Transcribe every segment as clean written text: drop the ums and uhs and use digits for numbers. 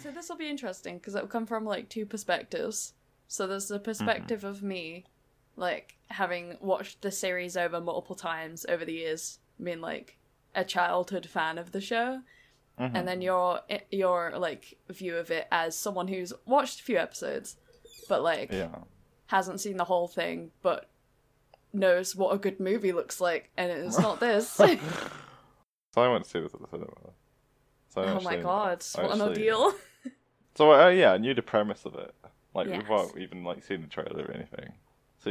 So this will be interesting because it'll come from like two perspectives. So there's the perspective of me, like having watched the series over multiple times over the years, being like a childhood fan of the show, and then your like view of it as someone who's watched a few episodes, but like hasn't seen the whole thing, but knows what a good movie looks like, and it's not this. So I went to see this at the cinema. So oh my god, what an ordeal. So I knew the premise of it, like without even like seeing the trailer or anything. So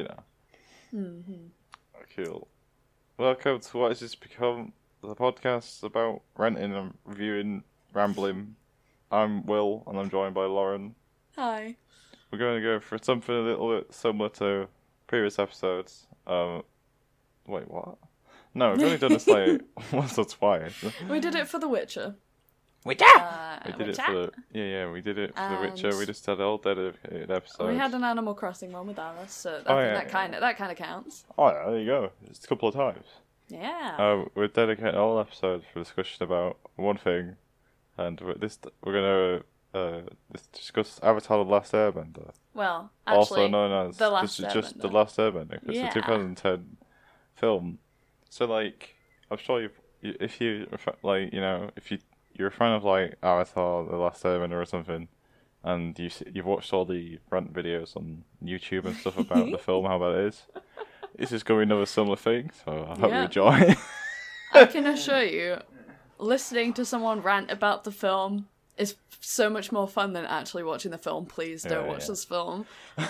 cool. Welcome to what has just become the podcast about renting and reviewing, rambling. I'm Will, and I'm joined by Lauren. Hi. We're going to go for something a little bit similar to previous episodes. Wait, what? No, we've only done this like once or twice. We did it for The Witcher. We did it for we did it for The Witcher. We just had all dedicated episodes. We had an Animal Crossing one with Alice, so that kind of counts. Oh yeah, there you go. It's a couple of times. Yeah. We're dedicating all episodes for discussion about one thing, and we're gonna discuss Avatar: The Last Airbender. Well, actually, also known as The Last Airbender. Just The Last Airbender. It's a 2010 film. So like, I'm sure if you're a fan of like Avatar: The Last Airbender or something, and you've watched all the rant videos on YouTube and stuff about the film, how bad it is. This is going to be another similar thing, so I hope you enjoy. I can assure you, listening to someone rant about the film is so much more fun than actually watching the film. Please don't watch this film.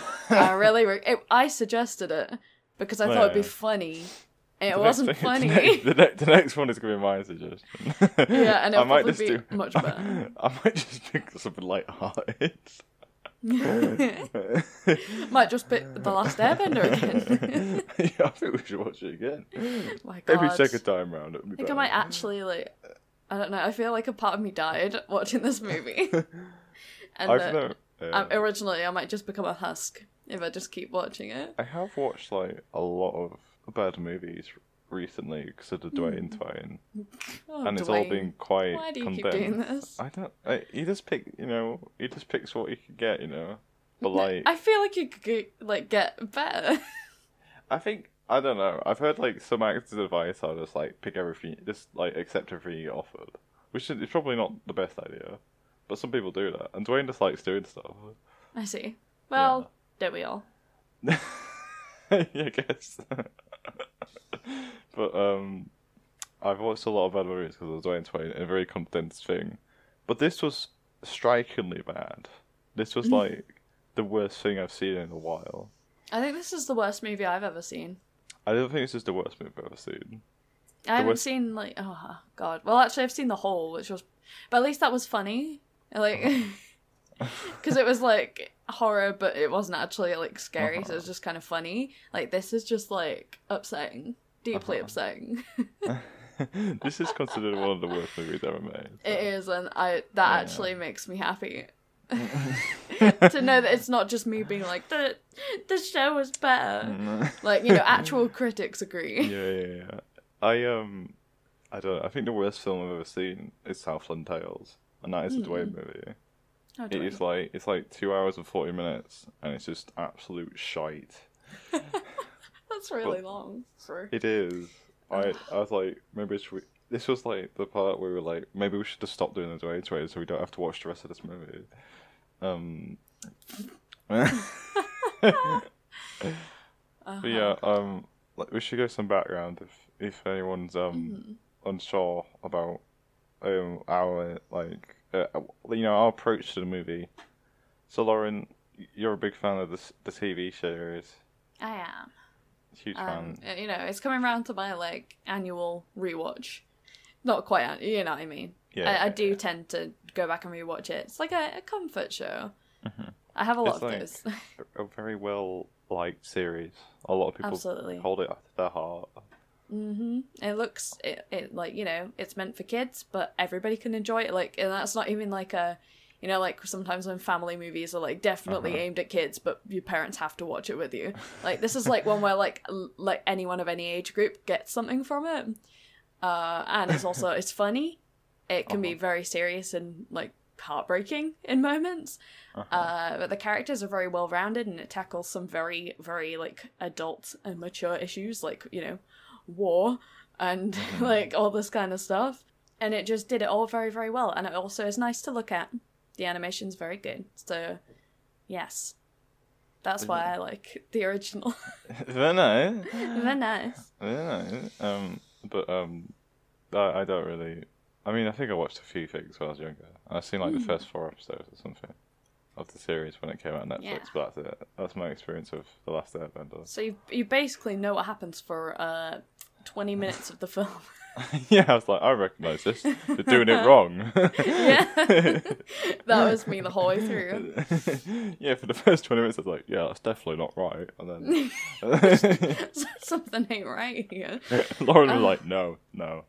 I suggested it because I thought it'd be funny. It wasn't funny. The next one is going to be my suggestion. Yeah, and it'll probably be much better. I might just pick something light-hearted. Might just pick The Last Airbender again. Yeah, I think we should watch it again. My God. Maybe second time round. I think I might actually, like, I don't know, I feel like a part of me died watching this movie. And originally I might just become a husk if I just keep watching it. I have watched, like, a lot of bad movies recently because of the Dwayne Twine. And it's all been quite Why do you condemned. keep doing this? I don't. He just picks what he could get, But like, I feel like you could get better. I don't know. I've heard like some actors' advice are just like pick everything, just like accept everything you get offered, which is probably not the best idea. But some people do that, and Dwayne just likes doing stuff. I see. Well, don't we all? Yeah, I guess. But I've watched a lot of bad movies because of Dwayne Twine, a very condensed thing. But this was strikingly bad. This was like the worst thing I've seen in a while. I think this is the worst movie I've ever seen. I don't think this is the worst movie I've ever seen. I haven't seen like, oh God. Well, actually, I've seen The Hole, but at least that was funny. Like, because it was like horror, but it wasn't actually like scary, so it was just kind of funny. Like, this is just like upsetting. Deeply upsetting. This is considered one of the worst movies ever made. So. It is, and that actually makes me happy. To know that it's not just me being like, the show was better. Like, actual critics agree. Yeah. I don't know. I think the worst film I've ever seen is Southland Tales, and that is a Dwayne movie. Oh, Dwayne. It's like 2 hours and 40 minutes, and it's just absolute shite. That's really long. It is. I was like, maybe this was like the part where we were like, maybe we should just stop doing the Dwayne trade so we don't have to watch the rest of this movie. But yeah, like we should give some background if anyone's unsure about our our approach to the movie. So Lauren, you're a big fan of the TV series. I am. Huge fan. It's coming around to my like annual rewatch. Not quite, you know what I mean. Yeah, I do tend to go back and rewatch it. It's like a comfort show. Mm-hmm. I have a lot of those. A very well liked series. A lot of people hold it at their heart. Mm-hmm. It looks it like it's meant for kids, but everybody can enjoy it. Like, and that's not even like a. Like sometimes when family movies are like definitely aimed at kids, but your parents have to watch it with you. Like, this is like one where like anyone of any age group gets something from it. And it's funny. It can be very serious and like heartbreaking in moments. But the characters are very well rounded, and it tackles some very, very like adult and mature issues, like, you know, war and like all this kind of stuff. And it just did it all very, very well. And it also is nice to look at. The animation's very good. So, yes. That's why I like the original. Very nice. Very nice. Very nice. But I don't really. I mean, I think I watched a few things when I was younger. I've seen like the first 4 episodes or something of the series when it came out on Netflix. Yeah. But that's it. That's my experience of The Last Airbender. So you basically know what happens for 20 minutes of the film. Yeah, I was like, I recognise this. They're doing it wrong. Yeah. That was me the whole way through. Yeah, for the first 20 minutes, I was like, yeah, that's definitely not right. And then Something ain't right here. Lauren was like, no. No.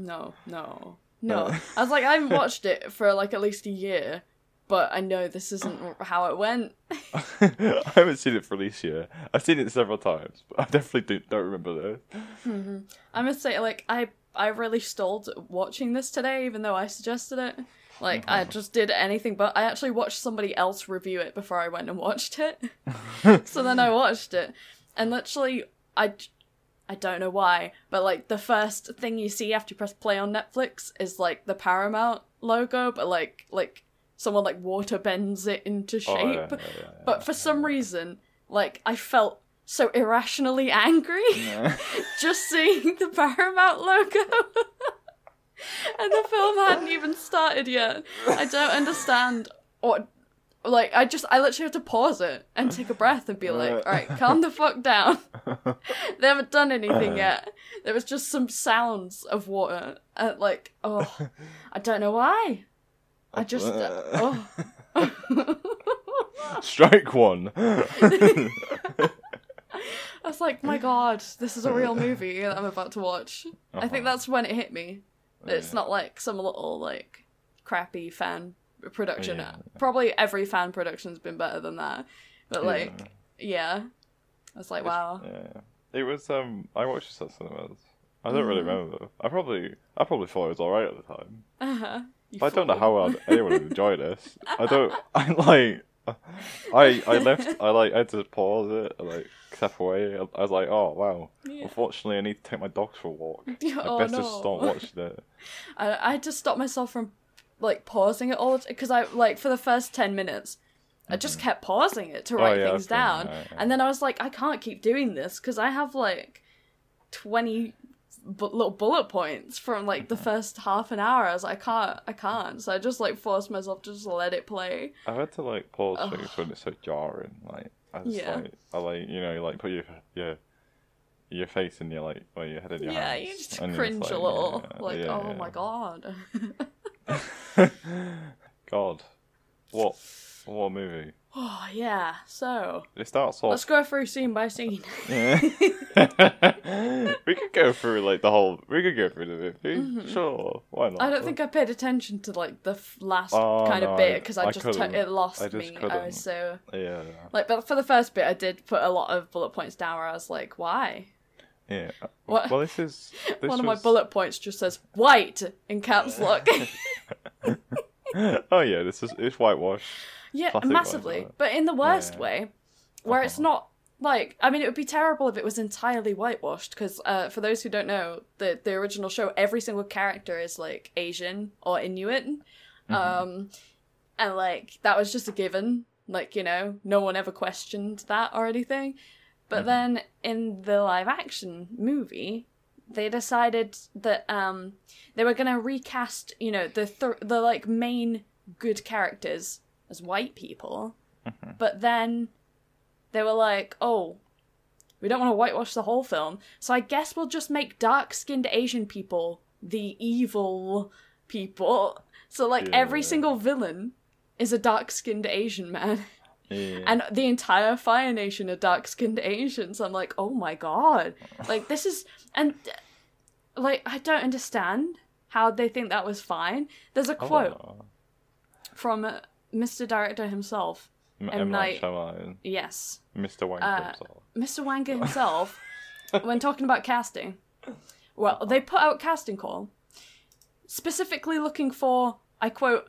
I was like, I haven't watched it for like at least a year, but I know this isn't how it went. I haven't seen it for at least a year. I've seen it several times, but I definitely don't remember this. I must say, like, I really stalled watching this today, even though I suggested it. Like, I just did anything, but I actually watched somebody else review it before I went and watched it. So then I watched it, and literally, I don't know why, but like the first thing you see after you press play on Netflix is like the Paramount logo, but like someone like water bends it into shape. But for some reason, like I felt so irrationally angry just seeing the Paramount logo. And the film hadn't even started yet. I don't understand what. Like, I literally had to pause it and take a breath and be like, alright, calm the fuck down. They haven't done anything yet. There was just some sounds of water. Like, I don't know why. I just, Strike one. I was like, my god, this is a real movie that I'm about to watch. I think that's when it hit me. It's not like some little, like, crappy fan production. Probably every fan production's been better than that. But, like, I was like, wow. Yeah. It was, I watched this at cinemas. I don't really remember. I probably thought it was alright at the time. But I don't know how anyone would enjoy this. I had to pause it and like step away. I was like, oh wow. Yeah. Unfortunately, I need to take my dogs for a walk. I best just stop watching it. I had to stop myself from like pausing it all because I like for the first 10 minutes, I just kept pausing it to write things down, and then I was like, I can't keep doing this because I have like 20 little bullet points from like the first half an hour. I was like, I can't. So I just like forced myself to just let it play. I had to like pause things when it's so jarring. Like I just put your face in your like your head in your hands. You just cringe a little. My god. God, what movie? Oh yeah, so it starts off. Let's go through scene by scene. Yeah. We could go through like the whole. We could go through the movie. Sure, why not? I don't think I paid attention to like the last kind of bit because it lost me. I was so like, but for the first bit, I did put a lot of bullet points down where I was like, why? Yeah. What? Well, this one of my bullet points just says white in caps lock. Oh yeah, it's whitewash. Yeah, massively, but in the worst way, where it's not like, I mean, it would be terrible if it was entirely whitewashed, because for those who don't know, the original show, every single character is like Asian or Inuit, and like that was just a given, like, you know, no one ever questioned that or anything. But then in the live action movie, they decided that they were gonna recast, you know, the like main good characters as white people, but then they were like, oh, we don't want to whitewash the whole film, so I guess we'll just make dark-skinned Asian people the evil people. So like every single villain is a dark-skinned Asian man. Yeah. And the entire Fire Nation are dark-skinned Asians. I'm like, oh my god. Like, this is... And, like, I don't understand how they think that was fine. There's a quote from Mr. Director himself. M. Night Shyamalan. Yes. Mr. Wanker himself. Mr. Wanker himself, when talking about casting, well, they put out casting call, specifically looking for, I quote,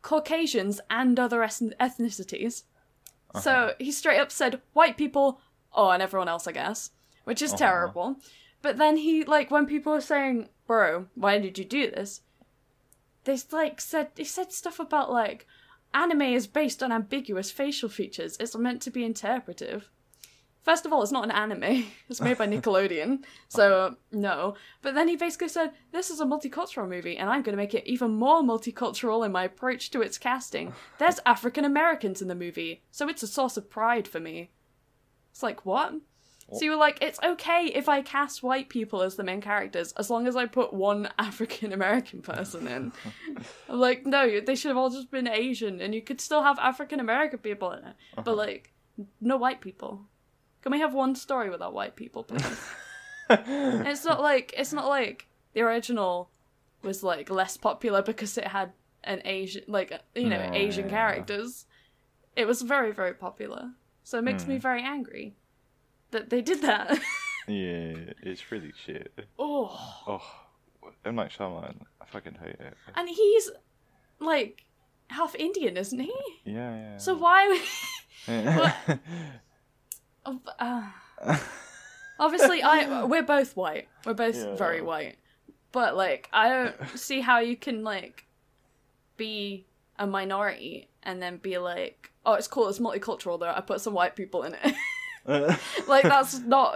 Caucasians and other ethnicities. So he straight up said white people, and everyone else, I guess, which is terrible. But then he, like, when people were saying, bro, why did you do this? He said stuff about, like, anime is based on ambiguous facial features. It's meant to be interpretive. First of all, it's not an anime. It's made by Nickelodeon, so no. But then he basically said, this is a multicultural movie, and I'm going to make it even more multicultural in my approach to its casting. There's African Americans in the movie, so it's a source of pride for me. It's like, what? So you were like, it's okay if I cast white people as the main characters, as long as I put one African American person in. I'm like, no, they should have all just been Asian, and you could still have African American people in it. But, like, no white people. Can we have one story without white people, please? It's not like the original was, like, less popular because it had an Asian, like, Asian characters. It was very, very popular. So it makes me very angry that they did that. Yeah, it's really shit. Oh, M. Night Shyamalan, I fucking hate it. And he's, like, half Indian, isn't he? Yeah. So why... Obviously, we're both white. We're both very white. But, like, I don't see how you can, like, be a minority and then be like, oh, it's cool, it's multicultural though, I put some white people in it. Like, that's not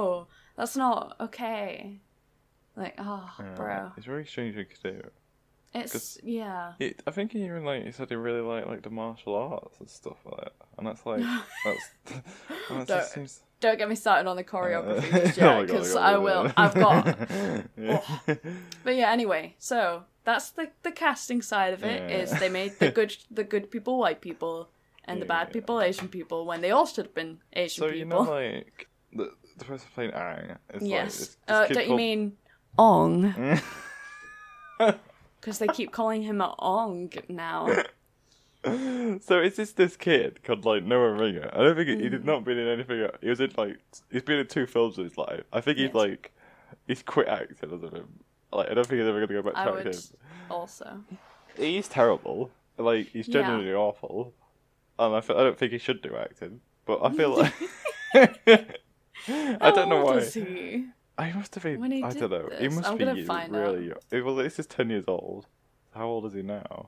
okay. Like, bro. It's very strange you could do it. It's, I think he even, like, he said he really liked the martial arts and stuff like that. And that's, like, that seems... Don't get me started on the choreography just yet, because I will. I've got... But yeah, anyway, so that's the casting side of it, is they made the good people white people, and the bad people Asian people, when they all should have been Asian people. So, you know, like, the person playing Aang is yes. like... Don't you mean Ong? Because they keep calling him a Ong now. So is this kid called, like, Noah Ringer? I don't think he did not been in anything. He was in, like, he's been in 2 films in his life. I think he's like, he's quit acting as of him. Like, I don't think he's ever gonna go back to acting. Also. He's terrible. Like, he's genuinely awful. And I don't think he should do acting. But I feel like I don't know why. Is he? I must have been. I don't know. This. He must I'm be gonna find really. out. Well, this is 10 years old. How old is he now?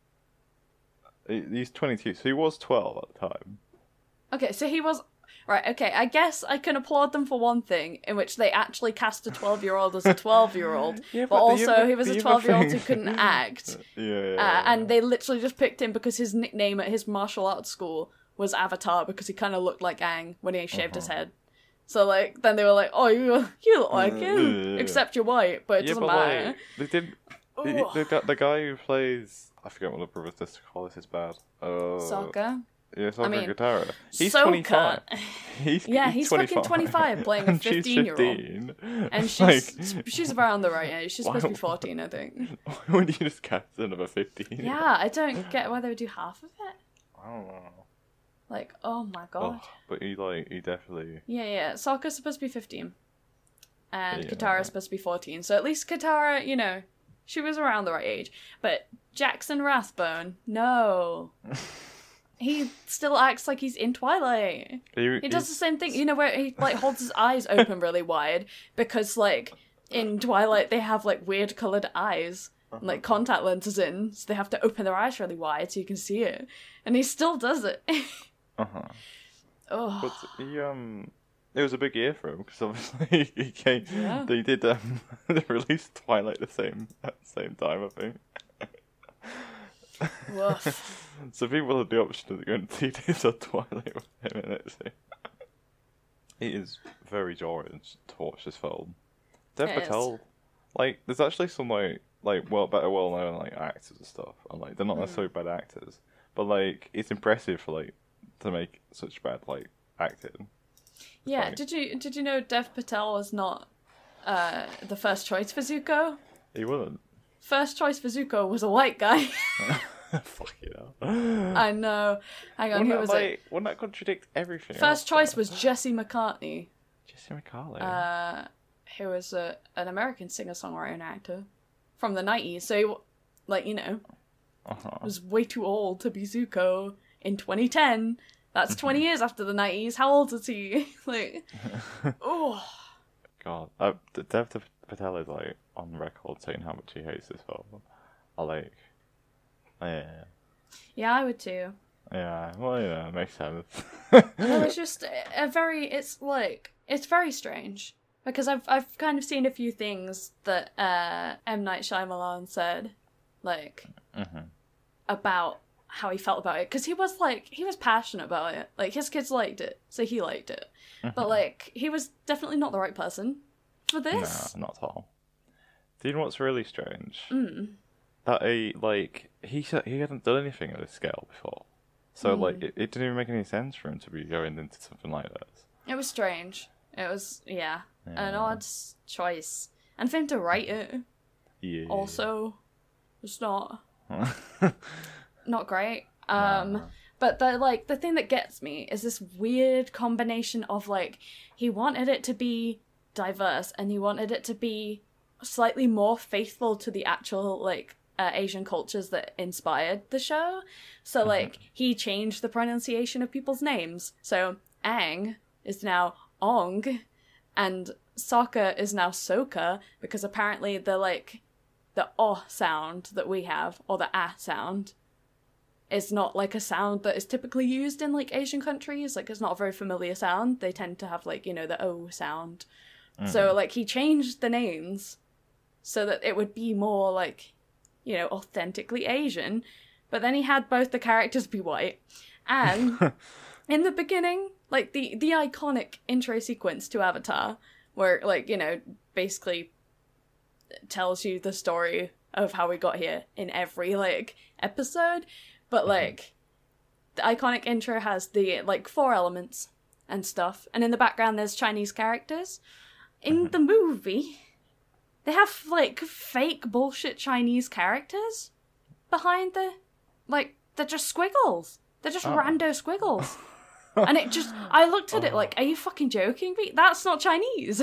He's 22, so he was 12 at the time. Okay, so he was... Right, okay, I guess I can applaud them for one thing, in which they actually cast a 12-year-old as a 12-year-old, but also he was a 12-year-old who couldn't act. And they literally just picked him because his nickname at his martial arts school was Avatar, because he kind of looked like Aang when he shaved his head. So, like, then they were like, oh, you look like him, except you're white, but it doesn't matter. Like, they didn't... The guy who plays... I forget what the brothers call this is bad. Sokka? Yeah, Sokka and Katara. He's Sokka. 25. He's fucking 25 playing a 15-year-old. And she's around the right age. She's supposed to be 14, I think. Why would you just cast another 15? Yeah, I don't get why they would do half of it. I don't know. Like, oh my god. But he definitely... Yeah. Sokka's supposed to be 15. And Katara's supposed to be 14. So at least Katara, you know, she was around the right age. But Jackson Rathbone, no. He still acts like he's in Twilight. He does the same thing, you know, where he, like, holds his eyes open really wide. Because, like, in Twilight they have, like, weird coloured eyes. Like, contact lenses in. So they have to open their eyes really wide so you can see it. And he still does it. But it was a big year for him because obviously he came. Yeah. They did they released Twilight at the same time, I think. Woof. So people had the option of going to see this or Twilight with him in it. So. It is very jarring to watch this film. Dev Patel, like, there's actually some well-known like actors and stuff, and like they're not necessarily bad actors, but like it's impressive for like to make such bad like acting. Yeah, did you know Dev Patel was not the first choice for Zuko? He wasn't. First choice for Zuko was a white guy. Fuck you know. I know. Hang on, who was it? Wouldn't that contradict everything? First choice was Jesse McCartney. Jesse McCartney. Who was an American singer-songwriter and actor from the 90s. So, like, you know, was way too old to be Zuko in 2010. That's 20 years after the 90s. How old is he? Like, oh. God. Dev Patel is, like, on record saying how much he hates this film. Yeah. Yeah, I would too. Yeah, well, yeah, it makes sense. Well, it's just it's very strange. Because I've kind of seen a few things that M. Night Shyamalan said, like, about how he felt about it. Because he was passionate about it. Like, his kids liked it, so he liked it. But, like, he was definitely not the right person for this. No, not at all. Do you know what's really strange? That he hadn't done anything at this scale before. So, like, it didn't even make any sense for him to be going into something like this. It was strange. It was, an odd choice. And for him to write it, also, was not great. But the thing that gets me is this weird combination of, like, he wanted it to be diverse, and he wanted it to be slightly more faithful to the actual, like, Asian cultures that inspired the show. So, like, he changed the pronunciation of people's names. So, Aang is now Ong, and Sokka is now Soka, because apparently the O sound that we have, or the A sound, is not, like, a sound that is typically used in, like, Asian countries. Like, it's not a very familiar sound. They tend to have, like, the O sound. So, like, he changed the names so that it would be more, like, authentically Asian. But then he had both the characters be white. And in the beginning, like, the iconic intro sequence to Avatar, where, like, basically tells you the story of how we got here in every, like, episode. But, like, the iconic intro has the, like, 4 elements and stuff. And in the background, there's Chinese characters. In the movie, they have, like, fake bullshit Chinese characters behind they're just squiggles. They're just rando squiggles. And it just, I looked at it like, are you fucking joking me? That's not Chinese.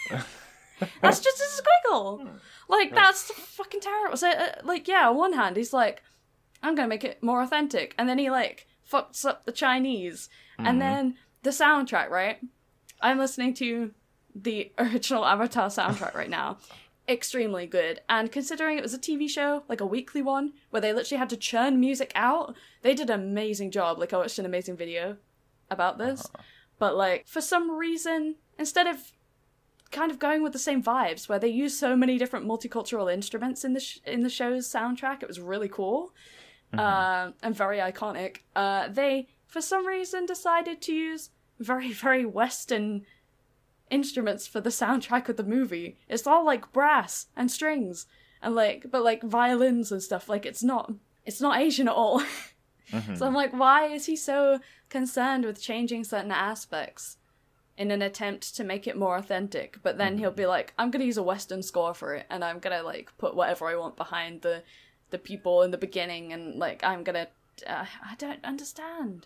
That's just a squiggle. Like, that's fucking terrible. So, on one hand, he's like, I'm gonna make it more authentic. And then he, like, fucks up the Chinese. And then the soundtrack, right? I'm listening to the original Avatar soundtrack right now. Extremely good. And considering it was a TV show, like a weekly one, where they literally had to churn music out, they did an amazing job. Like, I watched an amazing video about this. But, like, for some reason, instead of kind of going with the same vibes, where they use so many different multicultural instruments in the show's soundtrack, it was really cool. And very iconic. They, for some reason, decided to use very, very Western instruments for the soundtrack of the movie. It's all, like, brass and strings and, like, but, like, violins and stuff. Like, it's not Asian at all. So I'm like, why is he so concerned with changing certain aspects in an attempt to make it more authentic? But then he'll be like, I'm gonna use a Western score for it, and I'm gonna, like, put whatever I want behind the people in the beginning, and, like, I'm gonna I don't understand.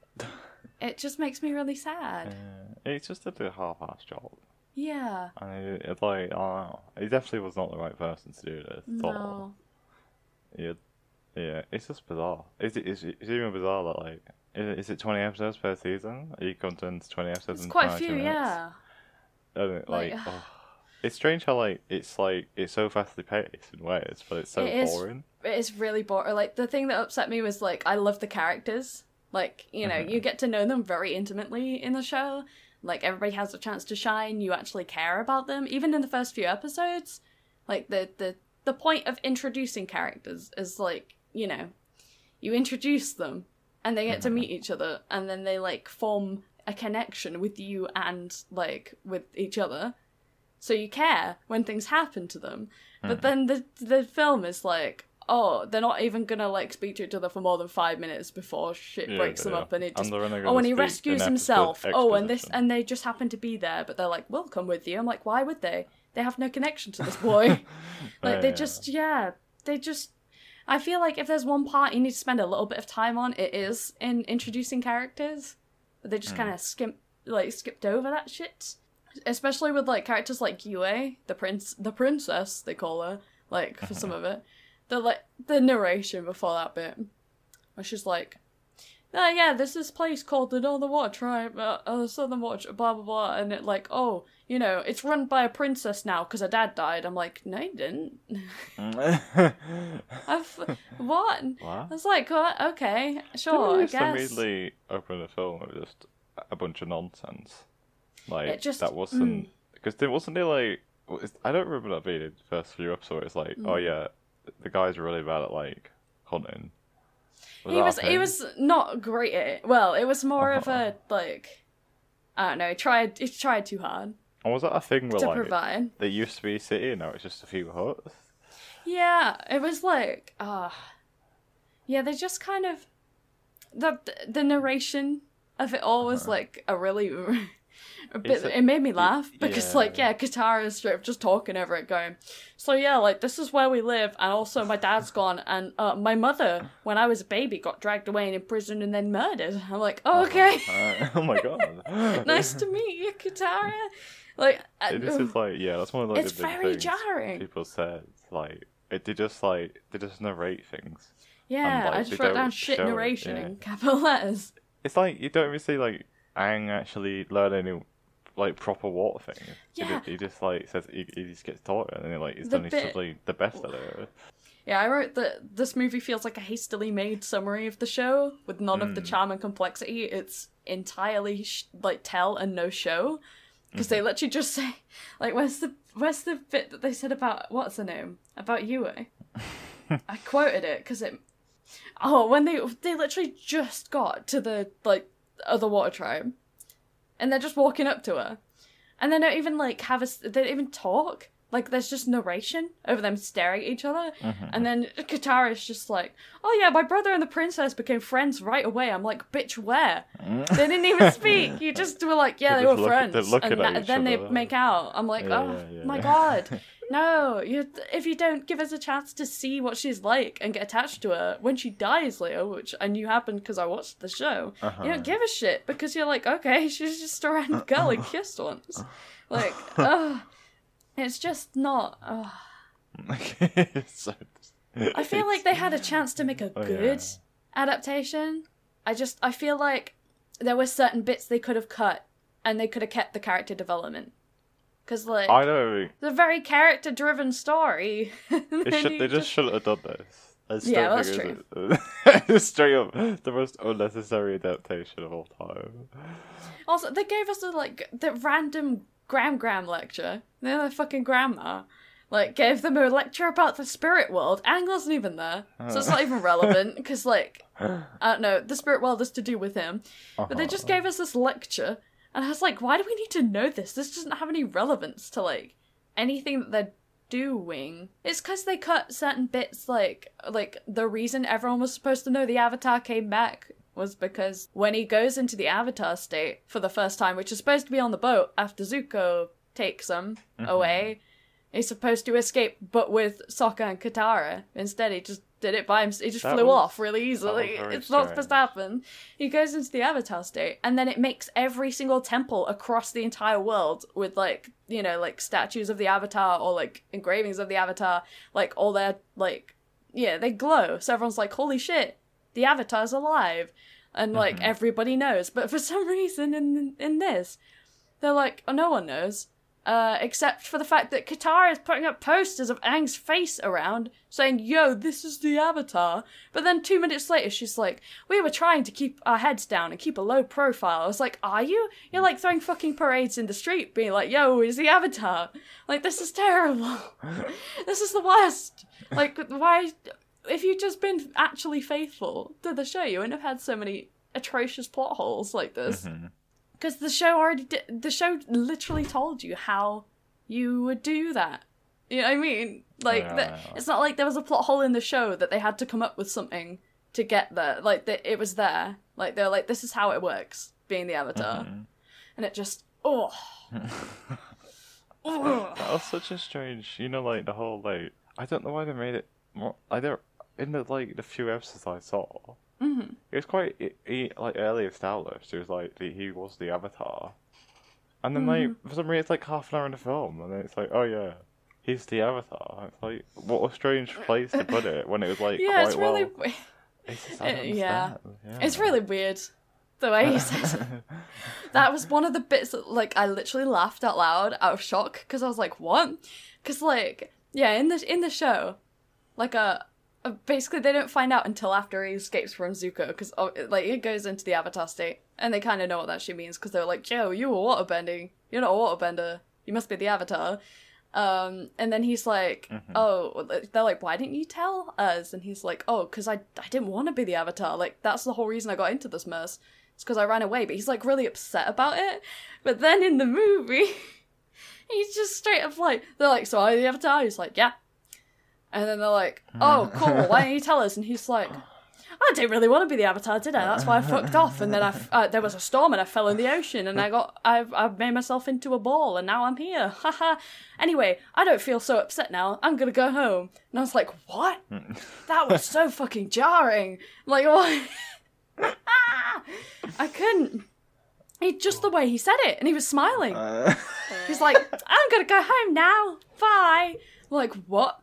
It just makes me really sad. It just did a half-assed job. Yeah. And it's like, I don't know. He definitely was not the right person to do this. No. Yeah, it's just bizarre. It's even bizarre that, like, is it 20 episodes per season? Are you content 20 episodes in 20 minutes? It's quite a few, yeah. It's strange how, like, it's so fastly paced in ways, but it's so boring. It is really boring. Like, the thing that upset me was, like, I love the characters. Like, you get to know them very intimately in the show. Like, everybody has a chance to shine. You actually care about them. Even in the first few episodes, like, the point of introducing characters is, like, you introduce them, and they get to meet each other, and then they, like, form a connection with you and, like, with each other. So you care when things happen to them. But then the film is like, oh, they're not even gonna, like, speak to each other for more than 5 minutes before shit breaks them up, and it just, and he rescues himself, and they just happen to be there, but they're like, we'll come with you. I'm like, why would they? They have no connection to this boy. Like, they just, I feel like if there's one part you need to spend a little bit of time on, it is in introducing characters, but they just kind of skipped over that shit. Especially with, like, characters like Yue, the princess, they call her, like, for some of it. the narration before that bit, where she's like, "Oh yeah, there's this place called the Northern Water Tribe, the Southern Water, blah blah blah," and it like, "Oh, you know, it's run by a princess now because her dad died." I'm like, "No, he didn't." What? I was like, what? Okay, sure, I guess. Immediately open the film with just a bunch of nonsense. Like that wasn't because there wasn't like I don't remember that being in the first few episodes. It's like, oh yeah, the guy's really bad at like hunting. He was not great at it. Well, it was more of a like, I don't know. He tried too hard. And was that a thing where to like provide? There used to be a city, and now it's just a few huts. Yeah, it was like, yeah, they just kind of the narration of it all was like a really a bit. It made me laugh because Katara is straight up just talking over it, going, "So yeah, like this is where we live, and also my dad's gone, and my mother, when I was a baby, got dragged away and imprisoned and then murdered." I'm like, oh, okay. Oh my god. Nice to meet you, Katara. Like, this is like, yeah, that's one of like it's the big very things jarring. People said like they just narrate things. Yeah, and, like, I just wrote down shit narration in capital letters. It's like you don't even see like Aang actually learn any like proper water thing. Yeah, he just like says he just gets taught it, and then like he's suddenly the best at it. Yeah, I wrote that this movie feels like a hastily made summary of the show with none of the charm and complexity. It's entirely like tell and no show. Because they literally just say, like, where's the bit that they said about, what's her name? About Yue. I quoted it, because when they literally just got to the, like, other water tribe, and they're just walking up to her, and they don't even, like, they don't even talk. Like, there's just narration over them staring at each other, and then Katara's just like, "Oh yeah, my brother and the princess became friends right away." I'm like, bitch, where? They didn't even speak. You just were like, yeah, they were friends. And then they make out. I'm like, my god. No, if you don't give us a chance to see what she's like and get attached to her when she dies later, which I knew happened because I watched the show, you don't give a shit because you're like, okay, she's just a random girl and kissed once. Like, it's just not. I feel like they had a chance to make a good adaptation. I feel like there were certain bits they could have cut, and they could have kept the character development. Because like, I know it's a very character-driven story. They just shouldn't have done this. Yeah, that's true. It's straight up the most unnecessary adaptation of all time. Also, they gave us the random Gram lecture. They're the fucking grandma. Like, gave them a lecture about the spirit world. Aang wasn't even there, so it's not even relevant, because, like, I don't know, the spirit world is to do with him. But they just gave us this lecture, and I was like, why do we need to know this? This doesn't have any relevance to, like, anything that they're doing. It's because they cut certain bits, like, the reason everyone was supposed to know the Avatar came back was because when he goes into the Avatar state for the first time, which is supposed to be on the boat after Zuko takes him away, he's supposed to escape, but with Sokka and Katara. Instead, he just did it by himself. He just flew off really easily. It's not supposed to happen. He goes into the Avatar state, and then it makes every single temple across the entire world with, like, you know, like, statues of the Avatar or, like, engravings of the Avatar, like, all their, like, yeah, they glow. So everyone's like, holy shit, the Avatar's alive. And, like, everybody knows. But for some reason in this, they're like, oh, no one knows. Except for the fact that Katara is putting up posters of Aang's face around, saying, yo, this is the Avatar. But then 2 minutes later, she's like, we were trying to keep our heads down and keep a low profile. I was like, are you? You're, like, throwing fucking parades in the street, being like, yo, it's the Avatar. Like, this is terrible. This is the worst. Like, why... If you'd just been actually faithful to the show, you wouldn't have had so many atrocious plot holes like this. Because the show literally told you how you would do that. You know what I mean? Like, it's not like there was a plot hole in the show that they had to come up with something to get there. Like, it was there. Like, they're like, this is how it works, being the Avatar. And it just, That was such a strange, you know, like, the whole, like, I don't know why they made it more, in the, like, the few episodes I saw, it was quite like early established. It was like he was the Avatar, and then like for some reason it's like half an hour in the film, and then it's like, oh yeah, he's the Avatar. It's like, what a strange place to put it when it was like, yeah, quite it's really well. It's just, I don't yeah. understand. It's really weird the way he says it. That was one of the bits that, like, I literally laughed out loud out of shock because I was like, what? Because, like, yeah, in the show, like, basically they don't find out until after he escapes from Zuko, because, like, it goes into the Avatar state, and they kind of know what that actually means, because they're like, Joe, you were waterbending. You're not a waterbender. You must be the Avatar. And then he's like, oh, they're like, why didn't you tell us? And he's like, oh, because I didn't want to be the Avatar. Like, that's the whole reason I got into this mess. It's because I ran away. But he's, like, really upset about it. But then in the movie, he's just straight up like, they're like, so are you the Avatar? He's like, yeah. And then they're like, oh, cool, why don't you tell us? And he's like, I didn't really want to be the Avatar, did I? That's why I fucked off. And then there was a storm and I fell in the ocean and I made myself into a ball and now I'm here. Haha. Anyway, I don't feel so upset now. I'm gonna go home. And I was like, what? That was so fucking jarring. Like, what? I couldn't. Just the way he said it, and he was smiling. He's like, I'm gonna go home now. Bye. I'm like, what?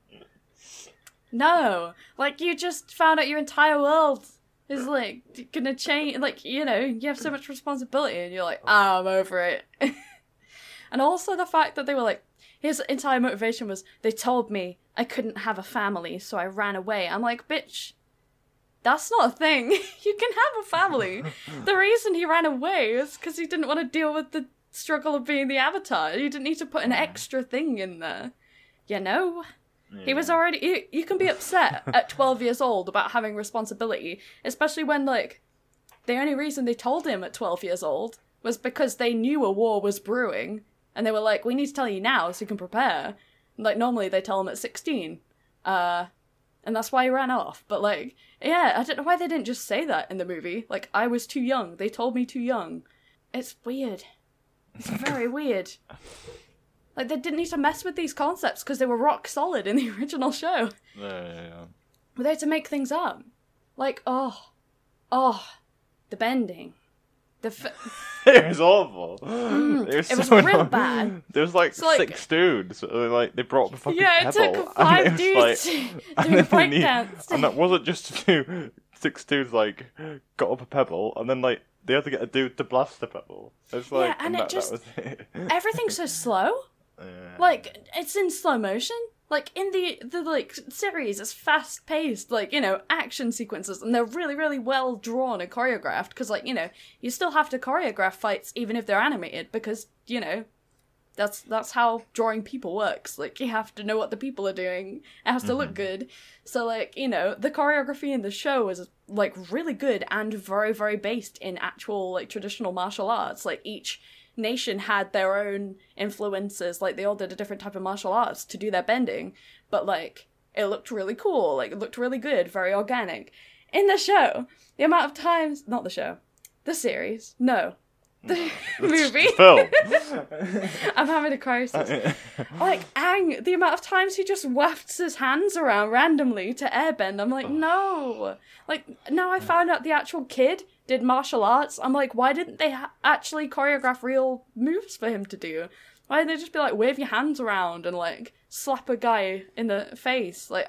No. Like, you just found out your entire world is, like, gonna change. Like, you know, you have so much responsibility, and you're like, I'm over it. And also the fact that they were like, his entire motivation was, they told me I couldn't have a family, so I ran away. I'm like, bitch, that's not a thing. You can have a family. The reason he ran away is because he didn't want to deal with the struggle of being the Avatar. You didn't need to put an extra thing in there. You know? Yeah. He was already... You can be upset at 12 years old about having responsibility, especially when, like, the only reason they told him at 12 years old was because they knew a war was brewing, and they were like, we need to tell you now so you can prepare. Like, normally they tell him at 16. And that's why he ran off. But, like, yeah, I don't know why they didn't just say that in the movie. Like, I was too young. They told me too young. It's weird. It's very weird. Like, they didn't need to mess with these concepts because they were rock solid in the original show. Yeah. But they had to make things up. Like, the bending. It was awful. It was real bad. There was like 6 dudes. Like, they brought the fucking pebble. Yeah, it took 5 dudes to do a breakdance. And that wasn't just to do 6 dudes, like, got up a pebble, and then, like, they had to get a dude to blast the pebble. It's like, yeah, and that just... was it. Everything's so slow. Yeah. Like, it's in slow motion. Like, in the like, series, it's fast-paced, like, you know, action sequences, and they're really, really well drawn and choreographed, because, like, you know, you still have to choreograph fights even if they're animated, because, you know, that's how drawing people works. Like, you have to know what the people are doing. It has to look good. So, like, you know, the choreography in the show is, like, really good and very, very based in actual, like, traditional martial arts. Like, each nation had their own influences, like, they all did a different type of martial arts to do their bending, but, like, it looked really cool, like, it looked really good, very organic. In the show, the amount of times, not the show, the series, no, the movie. Film. I'm having a crisis. Like, Aang, the amount of times he just wafts his hands around randomly to airbend, I'm like, no. Like, now I found out the actual kid did martial arts, I'm like, why didn't they actually choreograph real moves for him to do? Why didn't they just be like, wave your hands around and, like, slap a guy in the face? Like,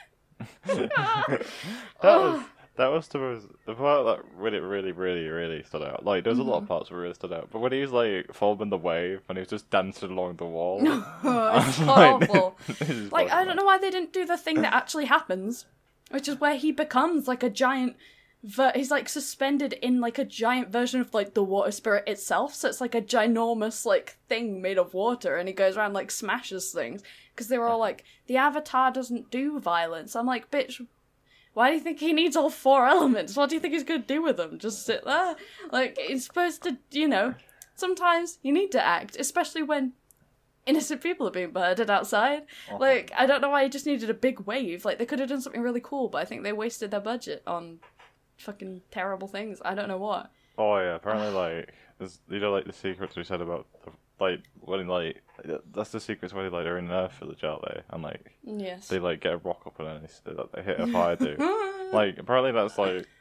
That was the part that really stood out. Like, there's a lot of parts that really stood out. But when he was, like, following the wave and he was just dancing along the wall. It's awful. Like, I don't know why they didn't do the thing that actually happens, which is where he becomes, like, a giant... he's, like, suspended in, like, a giant version of, like, the water spirit itself, so it's, like, a ginormous, like, thing made of water, and he goes around, like, smashes things, because they were all like, the Avatar doesn't do violence. I'm like, bitch, why do you think he needs all 4 elements? What do you think he's gonna do with them? Just sit there? Like, he's supposed to, you know, sometimes you need to act, especially when innocent people are being murdered outside. Like, I don't know why he just needed a big wave. Like, they could have done something really cool, but I think they wasted their budget on fucking terrible things. I don't know what. Oh yeah, apparently, like, you know, like, the secrets we said about, like, when, like, that's the secrets when, like, they're in an Earth Village, aren't they? And, like, yes, they, like, get a rock up and then they hit a fire dude. Like, apparently that's, like,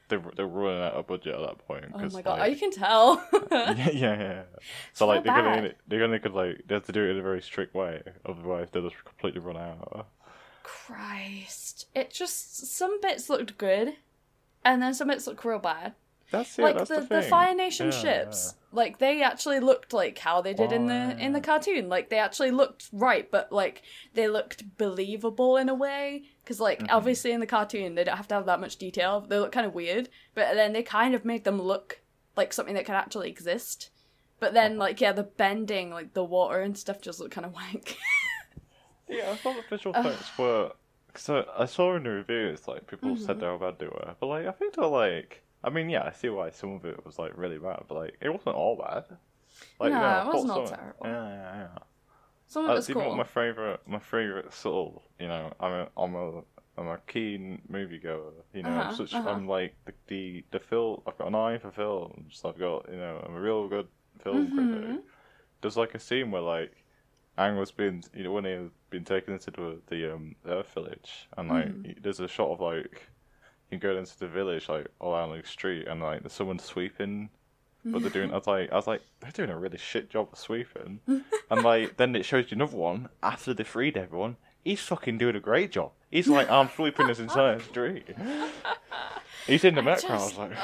they're running out of budget at that point. Oh my god, you can tell. yeah. So like they're gonna like they have to do it in a very strict way, otherwise they'll just completely run out. Christ, it just some bits looked good, and then some bits looked real bad. That's it. Like that's the Fire Nation ships, like they actually looked like how they did in the cartoon. Like they actually looked right, but like they looked believable in a way. Because like obviously in the cartoon they don't have to have that much detail. They look kind of weird, but then they kind of made them look like something that could actually exist. But then like the bending, like the water and stuff, just looked kind of wank. Yeah, I thought the visual effects were. So I saw in the reviews like people said they were bad, but like I think they're like. I mean, yeah, I see why some of it was like really bad, but like it wasn't all bad. Like, no, it wasn't all terrible. Yeah. Some of it's cool. Even my favorite sort of, you know, I'm a keen moviegoer. You know, I'm like the film. I've got an eye for films. I've got, you know, I'm a real good film critic. There's like a scene where like Aang was being, you know, when he was being taken into the Earth Village, and like there's a shot of like. You go into the village, like, along the street, and, like, there's someone sweeping, but they're doing, I was like, they're doing a really shit job of sweeping, and, like, then it shows you another one, after they freed everyone, he's fucking doing a great job. He's, like, arm sweeping this entire street. He's in the background, I was like...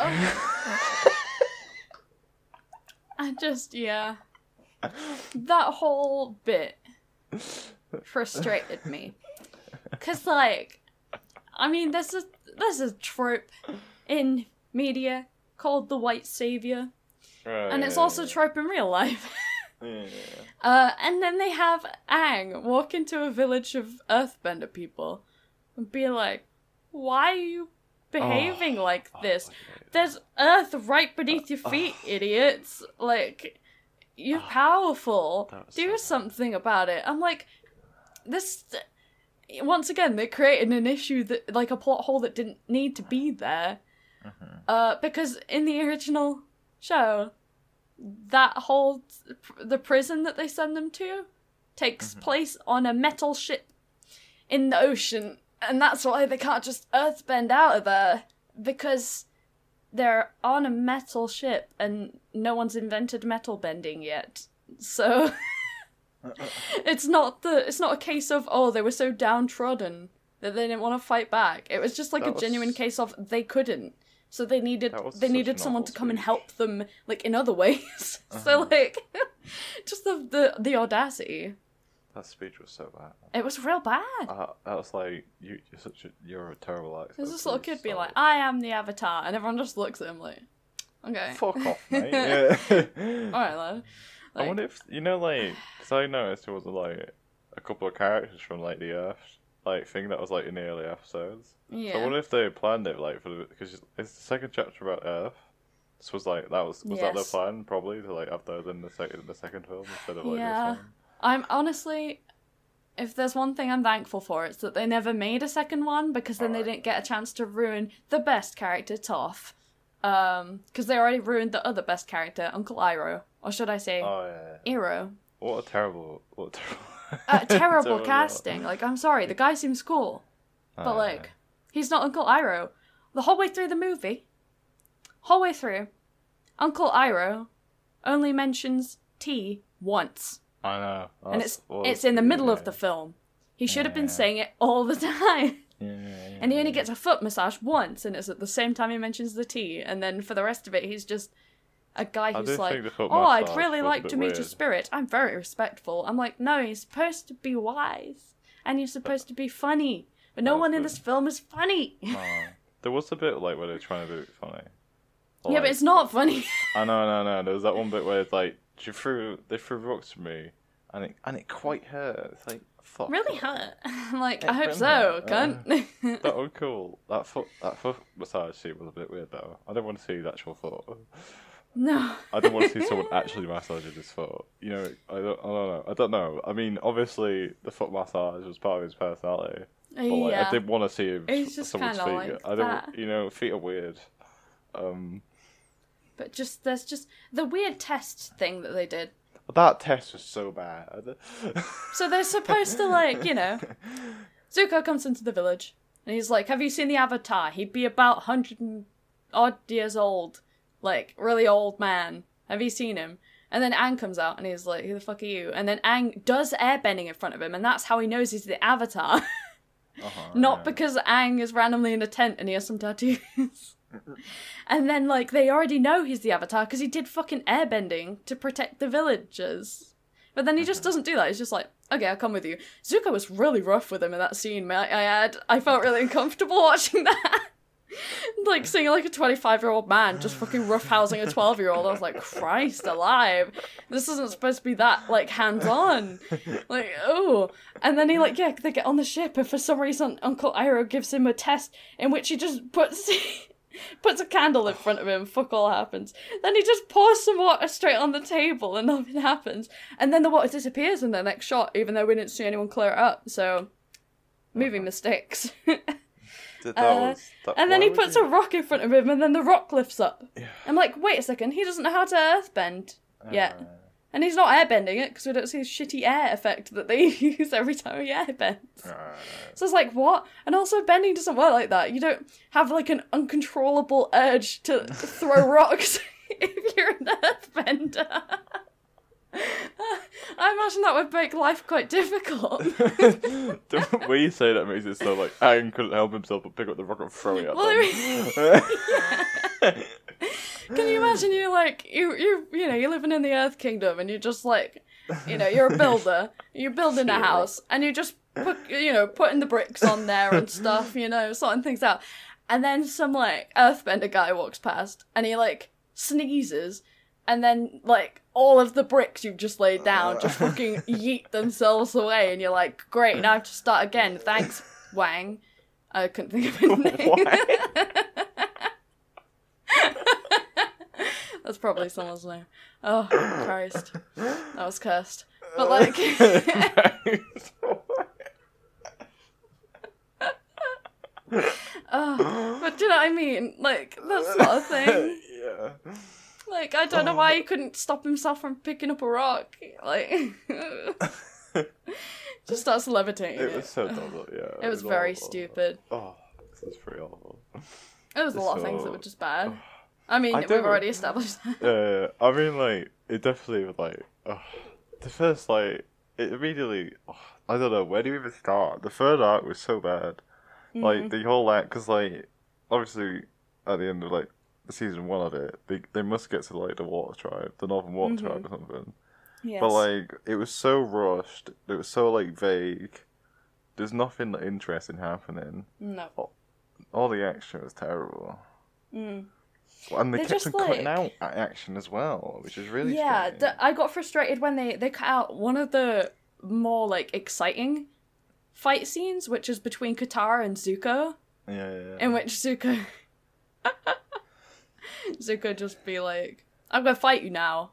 yeah. That whole bit frustrated me. Because, like, I mean, there's a trope in media called the white savior, and it's also a trope in real life. And then they have Aang walk into a village of Earthbender people and be like, "Why are you behaving like this? There's Earth right beneath your feet, idiots! Like, you're powerful. Do something about it." I'm like, this. Once again, they created an issue that, like, a plot hole that didn't need to be there. Because in the original show, the prison that they send them to takes place on a metal ship in the ocean. And that's why they can't just earthbend out of there. Because they're on a metal ship and no one's invented metal bending yet. So... It's not a case of, oh, they were so downtrodden that they didn't want to fight back. It was just like a genuine case of they couldn't. So they needed someone to come and help them, like, in other ways. So, like, just the audacity. That speech was so bad. It was real bad. That was like, you're a terrible actor. There's this little kid being like, I am the Avatar, and everyone just looks at him like, okay. Fuck off, mate. Yeah. Alright, lad. Like, I wonder if, you know, like, because I noticed there was, like, a couple of characters from, like, the Earth, like, thing that was, like, in the early episodes. Yeah. So I wonder if they planned it, like, because it's the second chapter about Earth. This was, like, was that their plan, probably, to, like, have those in the second film instead of, like, this one? I'm honestly, if there's one thing I'm thankful for, it's that they never made a second one, because then they didn't get a chance to ruin the best character, Toph. Because they already ruined the other best character, Uncle Iroh. Or should I say, Iroh. What a terrible terrible casting. Like, I'm sorry, the guy seems cool. But, like, he's not Uncle Iroh. The whole way through the movie, Uncle Iroh only mentions tea once. I know. And it's in the middle of the film. He should have been saying it all the time. And he only gets a foot massage once, and it's at the same time he mentions the tea. And then for the rest of it, he's just a guy who's like, oh, I'd really like to meet a spirit. I'm very respectful. I'm like, no, you're supposed to be wise. And you're supposed to be funny. But no one in this film is funny. There was a bit, like, where they're trying to do it funny. Yeah, but it's not funny. I know. There was that one bit where it's like, they threw rocks at me, and it quite hurt. It's like, fuck. Really hurt? Like, I hope so, cunt. That was cool. That foot massage scene was a bit weird, though. I don't want to see the actual foot. No. I don't want to see someone actually massaging his foot. You know, I don't know. I mean, obviously, the foot massage was part of his personality. But, like, I didn't want to see him someone's feet. Like I don't, you know, feet are weird. But there's just the weird test thing that they did. That test was so bad. So they're supposed to, like, you know, Zuko comes into the village, and he's like, have you seen the Avatar? He'd be about 100 odd years old, like, really old man. Have you seen him? And then Aang comes out and he's like, who the fuck are you? And then Aang does airbending in front of him, and that's how he knows he's the Avatar. Not because Aang is randomly in a tent and he has some tattoos. And then, like, they already know he's the Avatar because he did fucking airbending to protect the villagers. But then he just doesn't do that. He's just like, okay, I'll come with you. Zuko was really rough with him in that scene, I felt really uncomfortable watching that. Like, seeing like a 25-year-old man just fucking roughhousing a 12-year-old. I was like, Christ alive. This isn't supposed to be that, like, hands-on. Like, oh. And then he, like, yeah, they get on the ship, and for some reason Uncle Iroh gives him a test in which he just puts a candle in front of him, fuck all happens. Then he just pours some water straight on the table and nothing happens. And then the water disappears in the next shot, even though we didn't see anyone clear it up. So, movie mistakes. And then he puts a rock in front of him, and then the rock lifts up. Yeah. I'm like, wait a second, he doesn't know how to earthbend yet. And he's not airbending it, because we don't see his shitty air effect that they use every time he airbends. So it's like, what? And also, bending doesn't work like that. You don't have, like, an uncontrollable urge to throw rocks if you're an earthbender. I imagine that would make life quite difficult. The way you say that makes it so like Aang couldn't help himself but pick up the rock and throw it at them. Can you imagine you like you're living in the Earth Kingdom and you're just like, you're a builder, you're building a house and you just putting the bricks on there and stuff, sorting things out, and then some like earthbender guy walks past and he like sneezes. And then, like, all of the bricks you've just laid down just fucking yeet themselves away. And you're like, great, now I have to start again. Thanks, Wang. I couldn't think of his name. That's probably someone's name. Oh, Christ. That was cursed. But, like... but do you know what I mean? Like, that's not a thing. Yeah. Like, I don't know why he couldn't stop himself from picking up a rock. Like, just starts levitating. It was so dumb, yeah. It was very awful. Stupid. Oh, this is pretty awful. It was a lot of things that were just bad. I mean, we've already established that. I mean, like, it definitely was like, the first, like, it immediately, I don't know, where do you even start? The third arc was so bad. Like, the whole act, because, like, obviously, at the end of, like, season 1 of it, they must get to like the Water Tribe, the Northern Water Tribe or something. Yes. But like it was so rushed, it was so like vague. There's nothing like, interesting happening. No. All the action was terrible. And they kept on cutting out action as well, which is really strange. I got frustrated when they cut out one of the more like exciting fight scenes, which is between Katara and Zuko. Yeah. In which Zuko just be like, I'm gonna fight you now.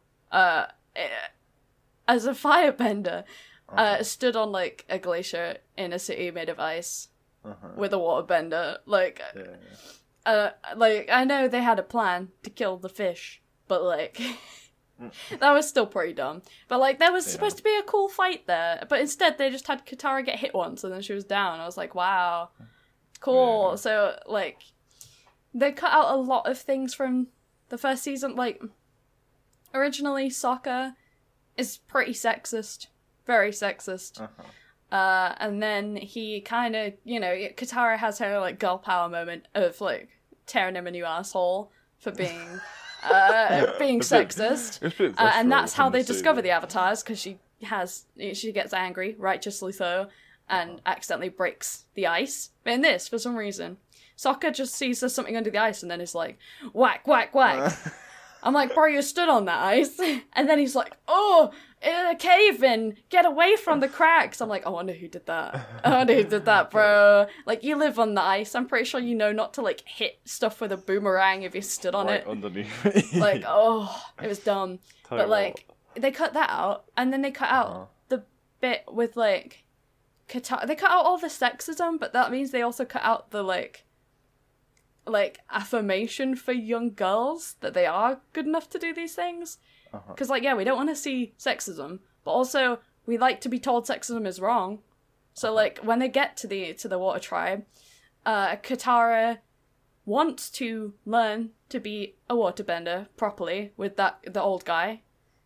As a firebender, stood on like a glacier in a city made of ice with a waterbender. Like, like I know they had a plan to kill the fish, but like that was still pretty dumb. But like there was supposed to be a cool fight there, but instead they just had Katara get hit once and then she was down. I was like, wow, cool. Yeah. So like. They cut out a lot of things from the first season. Like, originally, Sokka is pretty sexist. Very sexist. And then he kind of, Katara has her, like, girl power moment of, like, tearing him a new asshole for being sexist. And that's how they discover the Avatars, because she gets angry, righteously so, and accidentally breaks the ice. But in this, for some reason... Sokka just sees there's something under the ice and then is like, whack, whack, whack. I'm like, bro, you stood on that ice. And then he's like, oh, in a cave in, get away from the cracks. I'm like, I wonder who did that. Bro. Like, you live on the ice. I'm pretty sure you know not to, like, hit stuff with a boomerang if you stood on it. Underneath. Like, oh, it was dumb. But, like, they cut that out. And then they cut out the bit with, like, Katara. They cut out all the sexism, but that means they also cut out the, like affirmation for young girls that they are good enough to do these things. Because we don't want to see sexism, but also we like to be told sexism is wrong. So like when they get to the Water Tribe, Katara wants to learn to be a waterbender properly with the old guy.